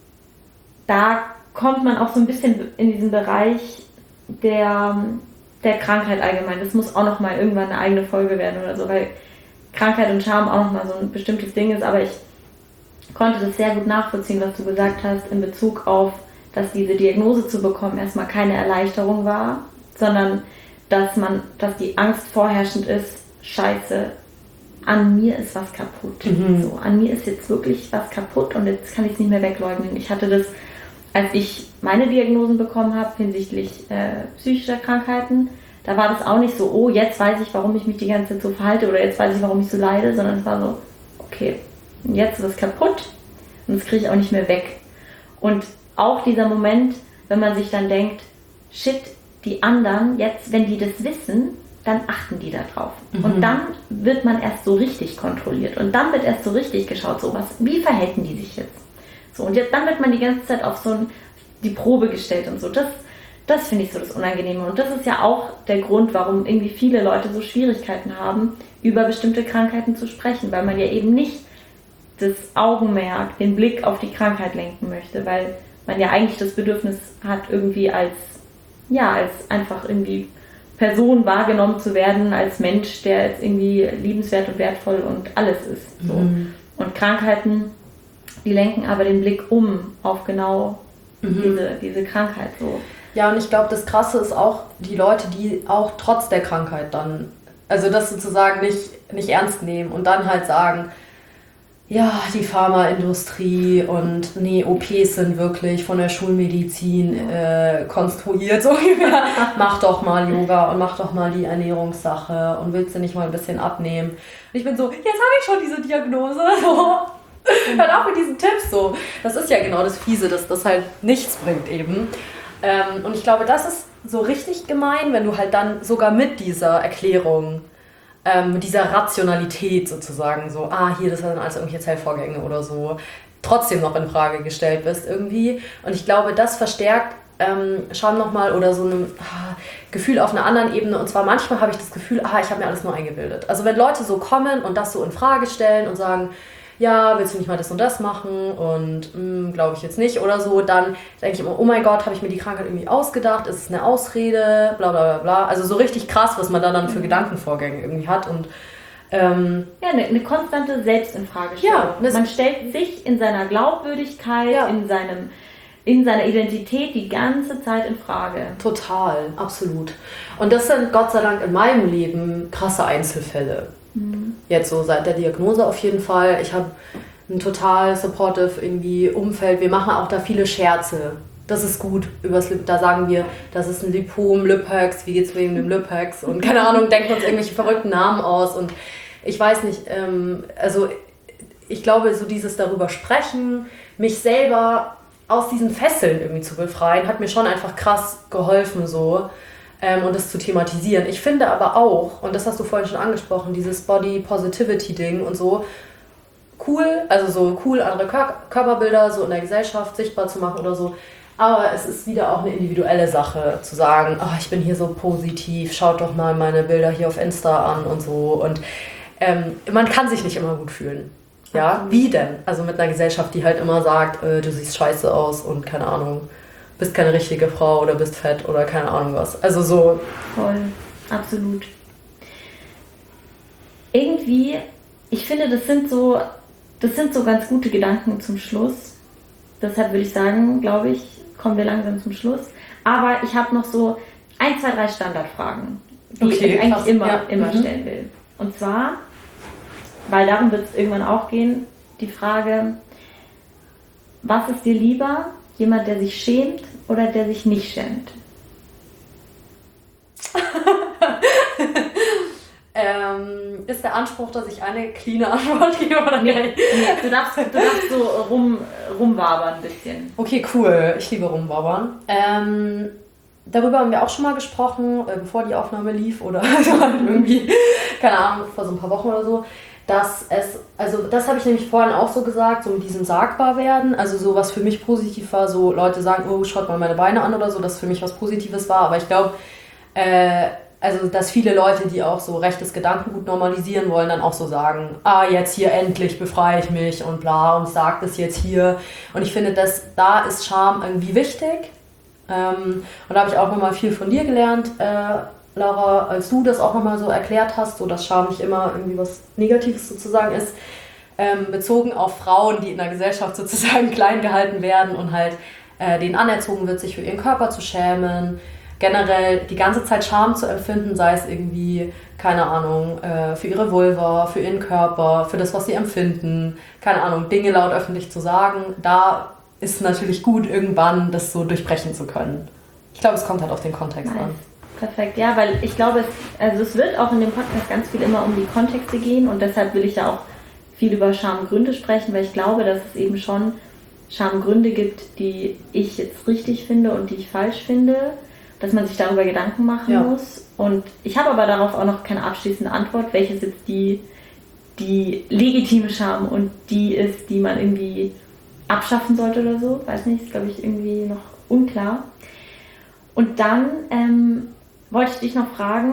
da kommt man auch so ein bisschen in diesen Bereich der, der Krankheit allgemein. Das muss auch nochmal irgendwann eine eigene Folge werden oder so, weil Krankheit und Scham auch nochmal so ein bestimmtes Ding ist, aber ich konnte das sehr gut nachvollziehen, was du gesagt hast, in Bezug auf, dass diese Diagnose zu bekommen erstmal keine Erleichterung war, sondern dass man, dass die Angst vorherrschend ist, scheiße, an mir ist was kaputt. Mhm. So, an mir ist jetzt wirklich was kaputt und jetzt kann ich es nicht mehr wegleugnen. Ich hatte das, als ich meine Diagnosen bekommen habe hinsichtlich äh, psychischer Krankheiten, da war das auch nicht so, oh, jetzt weiß ich, warum ich mich die ganze Zeit so verhalte oder jetzt weiß ich, warum ich so leide, sondern es war so, okay, jetzt ist es kaputt und das kriege ich auch nicht mehr weg. Und auch dieser Moment, wenn man sich dann denkt, shit, die anderen, jetzt, wenn die das wissen, dann achten die da drauf. Mhm. Und dann wird man erst so richtig kontrolliert. Und dann wird erst so richtig geschaut, so was, wie verhalten die sich jetzt? So, und jetzt, dann wird man die ganze Zeit auf so ein, die Probe gestellt und so. Das, das finde ich so das Unangenehme. Und das ist ja auch der Grund, warum irgendwie viele Leute so Schwierigkeiten haben, über bestimmte Krankheiten zu sprechen, weil man ja eben nicht das Augenmerk, den Blick auf die Krankheit lenken möchte, weil man ja eigentlich das Bedürfnis hat, irgendwie als, ja, als einfach irgendwie Person wahrgenommen zu werden, als Mensch, der jetzt irgendwie liebenswert und wertvoll und alles ist. So. Mhm. Und Krankheiten, die lenken aber den Blick um auf genau mhm. diese, diese Krankheit. So. Ja, und ich glaube, das Krasse ist auch, die Leute, die auch trotz der Krankheit dann, also das sozusagen nicht, nicht ernst nehmen und dann halt sagen, ja, die Pharmaindustrie und nee, O Ps sind wirklich von der Schulmedizin äh, konstruiert, so ungefähr. Mach doch mal Yoga und mach doch mal die Ernährungssache und willst du nicht mal ein bisschen abnehmen? Und ich bin so, jetzt habe ich schon diese Diagnose, so. Hört auf mit diesen Tipps, so. Das ist ja genau das Fiese, dass das halt nichts bringt eben. Ähm, und ich glaube, das ist so richtig gemein, wenn du halt dann sogar mit dieser Erklärung, ähm, mit dieser Rationalität sozusagen, so, ah, hier, das sind dann also irgendwelche Zellvorgänge oder so, trotzdem noch in Frage gestellt bist irgendwie. Und ich glaube, das verstärkt ähm, Scham nochmal oder so ein ah, Gefühl auf einer anderen Ebene. Und zwar manchmal habe ich das Gefühl, ah, ich habe mir alles nur eingebildet. Also wenn Leute so kommen und das so in Frage stellen und sagen, ja, willst du nicht mal das und das machen und glaube ich jetzt nicht oder so, dann denke ich immer, oh mein Gott, habe ich mir die Krankheit irgendwie ausgedacht, ist es eine Ausrede, bla bla bla bla. Also so richtig krass, was man da dann für Gedankenvorgänge irgendwie hat und ähm, ja, eine, eine konstante Selbstinfragestellung. Ja, man stellt sich in seiner Glaubwürdigkeit, ja. in seinem in seiner Identität die ganze Zeit in Frage. Total, absolut. Und das sind Gott sei Dank in meinem Leben krasse Einzelfälle. Jetzt so seit der Diagnose auf jeden Fall. Ich habe ein total supportive irgendwie Umfeld. Wir machen auch da viele Scherze. Das ist gut. Übers Lip, da sagen wir, das ist ein Lipom, Liphux, wie geht's wegen dem Liphux? Und keine Ahnung, denken uns irgendwelche verrückten Namen aus. Und ich weiß nicht, ähm, also ich glaube, so dieses darüber sprechen, mich selber aus diesen Fesseln irgendwie zu befreien, hat mir schon einfach krass geholfen so. Ähm, und das zu thematisieren. Ich finde aber auch, und das hast du vorhin schon angesprochen, dieses Body-Positivity-Ding und so, cool, also so cool, andere Kör- Körperbilder so in der Gesellschaft sichtbar zu machen oder so, aber es ist wieder auch eine individuelle Sache, zu sagen, oh, ich bin hier so positiv, schaut doch mal meine Bilder hier auf Insta an und so und ähm, man kann sich nicht immer gut fühlen. Ja, wie denn? Also mit einer Gesellschaft, die halt immer sagt, äh, du siehst scheiße aus und keine Ahnung, bist keine richtige Frau oder bist fett oder keine Ahnung was. Also so. Voll, absolut. Irgendwie, ich finde, das sind so, das sind so ganz gute Gedanken zum Schluss. Deshalb würde ich sagen, glaube ich, kommen wir langsam zum Schluss. Aber ich habe noch so ein, zwei, drei Standardfragen, die okay, ich eigentlich krass. immer, ja. immer mhm. stellen will. Und zwar, weil darum wird es irgendwann auch gehen, die Frage, was ist dir lieber? Jemand, der sich schämt oder der sich nicht schämt? ähm, ist der Anspruch, dass ich eine cleane Antwort gebe oder nee, nee, du darfst, du darfst so rum, rumwabern ein bisschen. Okay, cool. Ich liebe rumwabern. Ähm, darüber haben wir auch schon mal gesprochen, äh, bevor die Aufnahme lief oder irgendwie, keine Ahnung, vor so ein paar Wochen oder so, dass es, also das habe ich nämlich vorhin auch so gesagt, so mit diesem sagbar werden, also so was für mich positiv war, so Leute sagen, oh, schaut mal meine Beine an oder so, dass für mich was Positives war, aber ich glaube, äh, also dass viele Leute, die auch so rechtes Gedankengut normalisieren wollen, dann auch so sagen, ah, jetzt hier endlich befreie ich mich und bla und sag das jetzt hier. Und ich finde, dass da ist Scham irgendwie wichtig. Ähm, und da habe ich auch nochmal viel von dir gelernt, äh, Laura, als du das auch nochmal so erklärt hast, so dass Scham nicht immer irgendwie was Negatives sozusagen ist, ähm, bezogen auf Frauen, die in der Gesellschaft sozusagen klein gehalten werden und halt äh, denen anerzogen wird, sich für ihren Körper zu schämen, generell die ganze Zeit Scham zu empfinden, sei es irgendwie, keine Ahnung, äh, für ihre Vulva, für ihren Körper, für das, was sie empfinden, keine Ahnung, Dinge laut öffentlich zu sagen, da ist natürlich gut, irgendwann das so durchbrechen zu können. Ich glaube, es kommt halt auf den Kontext nice. an. Perfekt, ja, weil ich glaube, es, also es wird auch in dem Podcast ganz viel immer um die Kontexte gehen und deshalb will ich da auch viel über Schamgründe sprechen, weil ich glaube, dass es eben schon Schamgründe gibt, die ich jetzt richtig finde und die ich falsch finde, dass man sich darüber Gedanken machen ja. muss. Und ich habe aber darauf auch noch keine abschließende Antwort, welches jetzt die, die legitime Scham und die ist, die man irgendwie abschaffen sollte oder so. Weiß nicht, ist glaube ich irgendwie noch unklar. Und dann ähm, wollte ich dich noch fragen,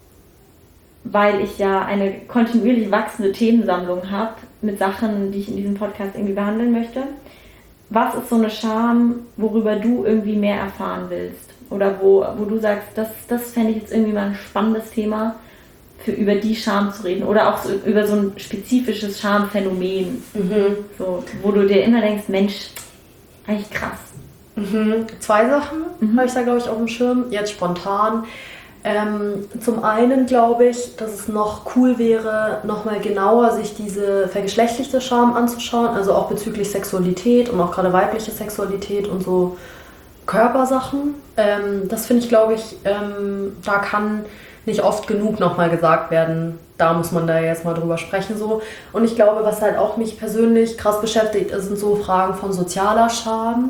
weil ich ja eine kontinuierlich wachsende Themensammlung habe mit Sachen, die ich in diesem Podcast irgendwie behandeln möchte. Was ist so eine Scham, worüber du irgendwie mehr erfahren willst? Oder wo, wo du sagst, das, das fände ich jetzt irgendwie mal ein spannendes Thema, für über die Scham zu reden. Oder auch so über so ein spezifisches Schamphänomen. Mhm. So, wo du dir immer denkst, Mensch, eigentlich krass. Mhm. Zwei Sachen mhm. habe ich da, glaube ich, auf dem Schirm. Jetzt spontan. Ähm, zum einen glaube ich, dass es noch cool wäre, nochmal genauer sich diese vergeschlechtlichte Scham anzuschauen. Also auch bezüglich Sexualität und auch gerade weibliche Sexualität und so Körpersachen. Ähm, das finde ich, glaube ich, ähm, da kann nicht oft genug nochmal gesagt werden. Da muss man da jetzt mal drüber sprechen. So. Und ich glaube, was halt auch mich persönlich krass beschäftigt, sind so Fragen von sozialer Scham.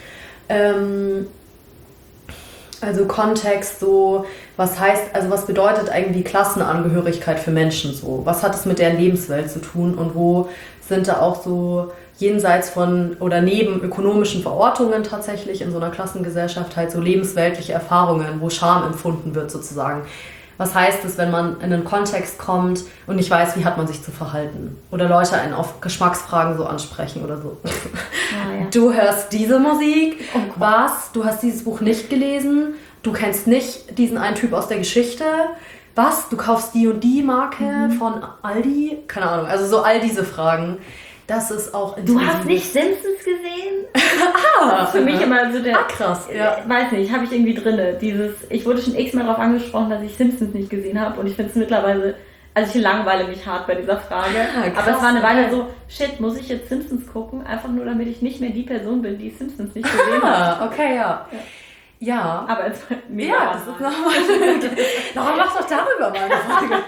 Ähm, also Kontext, so, was heißt, also was bedeutet eigentlich Klassenangehörigkeit für Menschen so? Was hat es mit deren Lebenswelt zu tun und wo sind da auch so jenseits von oder neben ökonomischen Verortungen tatsächlich in so einer Klassengesellschaft halt so lebensweltliche Erfahrungen, wo Scham empfunden wird sozusagen. Was heißt es, wenn man in einen Kontext kommt und nicht weiß, wie hat man sich zu verhalten? Oder Leute einen auf Geschmacksfragen so ansprechen oder so. Ah, ja. Du hörst diese Musik, oh, was? Du hast dieses Buch nicht gelesen, du kennst nicht diesen einen Typ aus der Geschichte, was? Du kaufst die und die Marke mhm. von Aldi? Keine Ahnung, also so all diese Fragen. Das ist auch Du hast nicht Simpsons gesehen? ah, das ist für mich immer so der... Ah, krass. Ja. Weiß nicht, habe ich irgendwie drinne. Dieses, ich wurde schon x-mal darauf angesprochen, dass ich Simpsons nicht gesehen habe und ich finde es mittlerweile... Also ich langweile mich hart bei dieser Frage. Ah, krass, aber es war eine Weile so, shit, muss ich jetzt Simpsons gucken? Einfach nur, damit ich nicht mehr die Person bin, die Simpsons nicht gesehen hat. Ah, okay, ja. ja. Ja. Aber es war mega. Ja, das ist nochmal... Nochmal mach doch darüber mal eine Frage.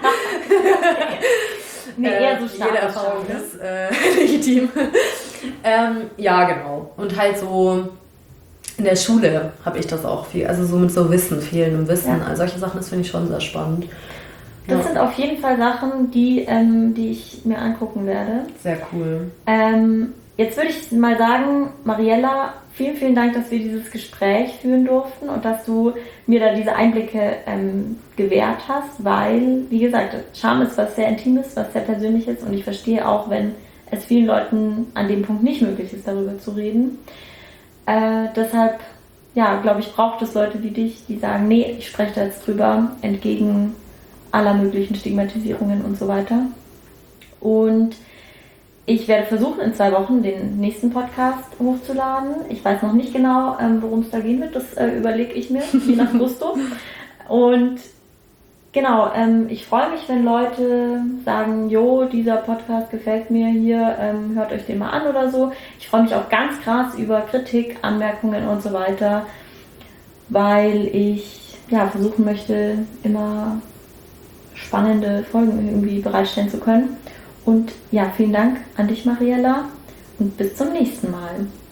Nee, eher so stark. Jede Erfahrung ist äh, legitim. ähm, ja, genau. Und halt so in der Schule habe ich das auch viel. Also so mit so Wissen, fehlendem Wissen. Ja. Also solche Sachen, das finde ich schon sehr spannend. Das ja. sind auf jeden Fall Sachen, die, ähm, die ich mir angucken werde. Sehr cool. Ähm, jetzt würde ich mal sagen, Mariella, vielen, vielen Dank, dass wir dieses Gespräch führen durften und dass du mir da diese Einblicke ähm, gewährt hast, weil, wie gesagt, Scham ist was sehr Intimes, was sehr Persönliches und ich verstehe auch, wenn es vielen Leuten an dem Punkt nicht möglich ist, darüber zu reden. Äh, deshalb, ja, glaube ich, braucht es Leute wie dich, die sagen, nee, ich spreche da jetzt drüber, entgegen aller möglichen Stigmatisierungen und so weiter. Und ich werde versuchen, in zwei Wochen den nächsten Podcast hochzuladen. Ich weiß noch nicht genau, ähm, worum es da gehen wird. Das äh, überlege ich mir, je nach Gusto. Und Genau, ähm, ich freue mich, wenn Leute sagen, jo, dieser Podcast gefällt mir hier, ähm, hört euch den mal an oder so. Ich freue mich auch ganz krass über Kritik, Anmerkungen und so weiter, weil ich ja versuchen möchte, immer spannende Folgen irgendwie bereitstellen zu können. Und ja, vielen Dank an dich, Mariella, und bis zum nächsten Mal.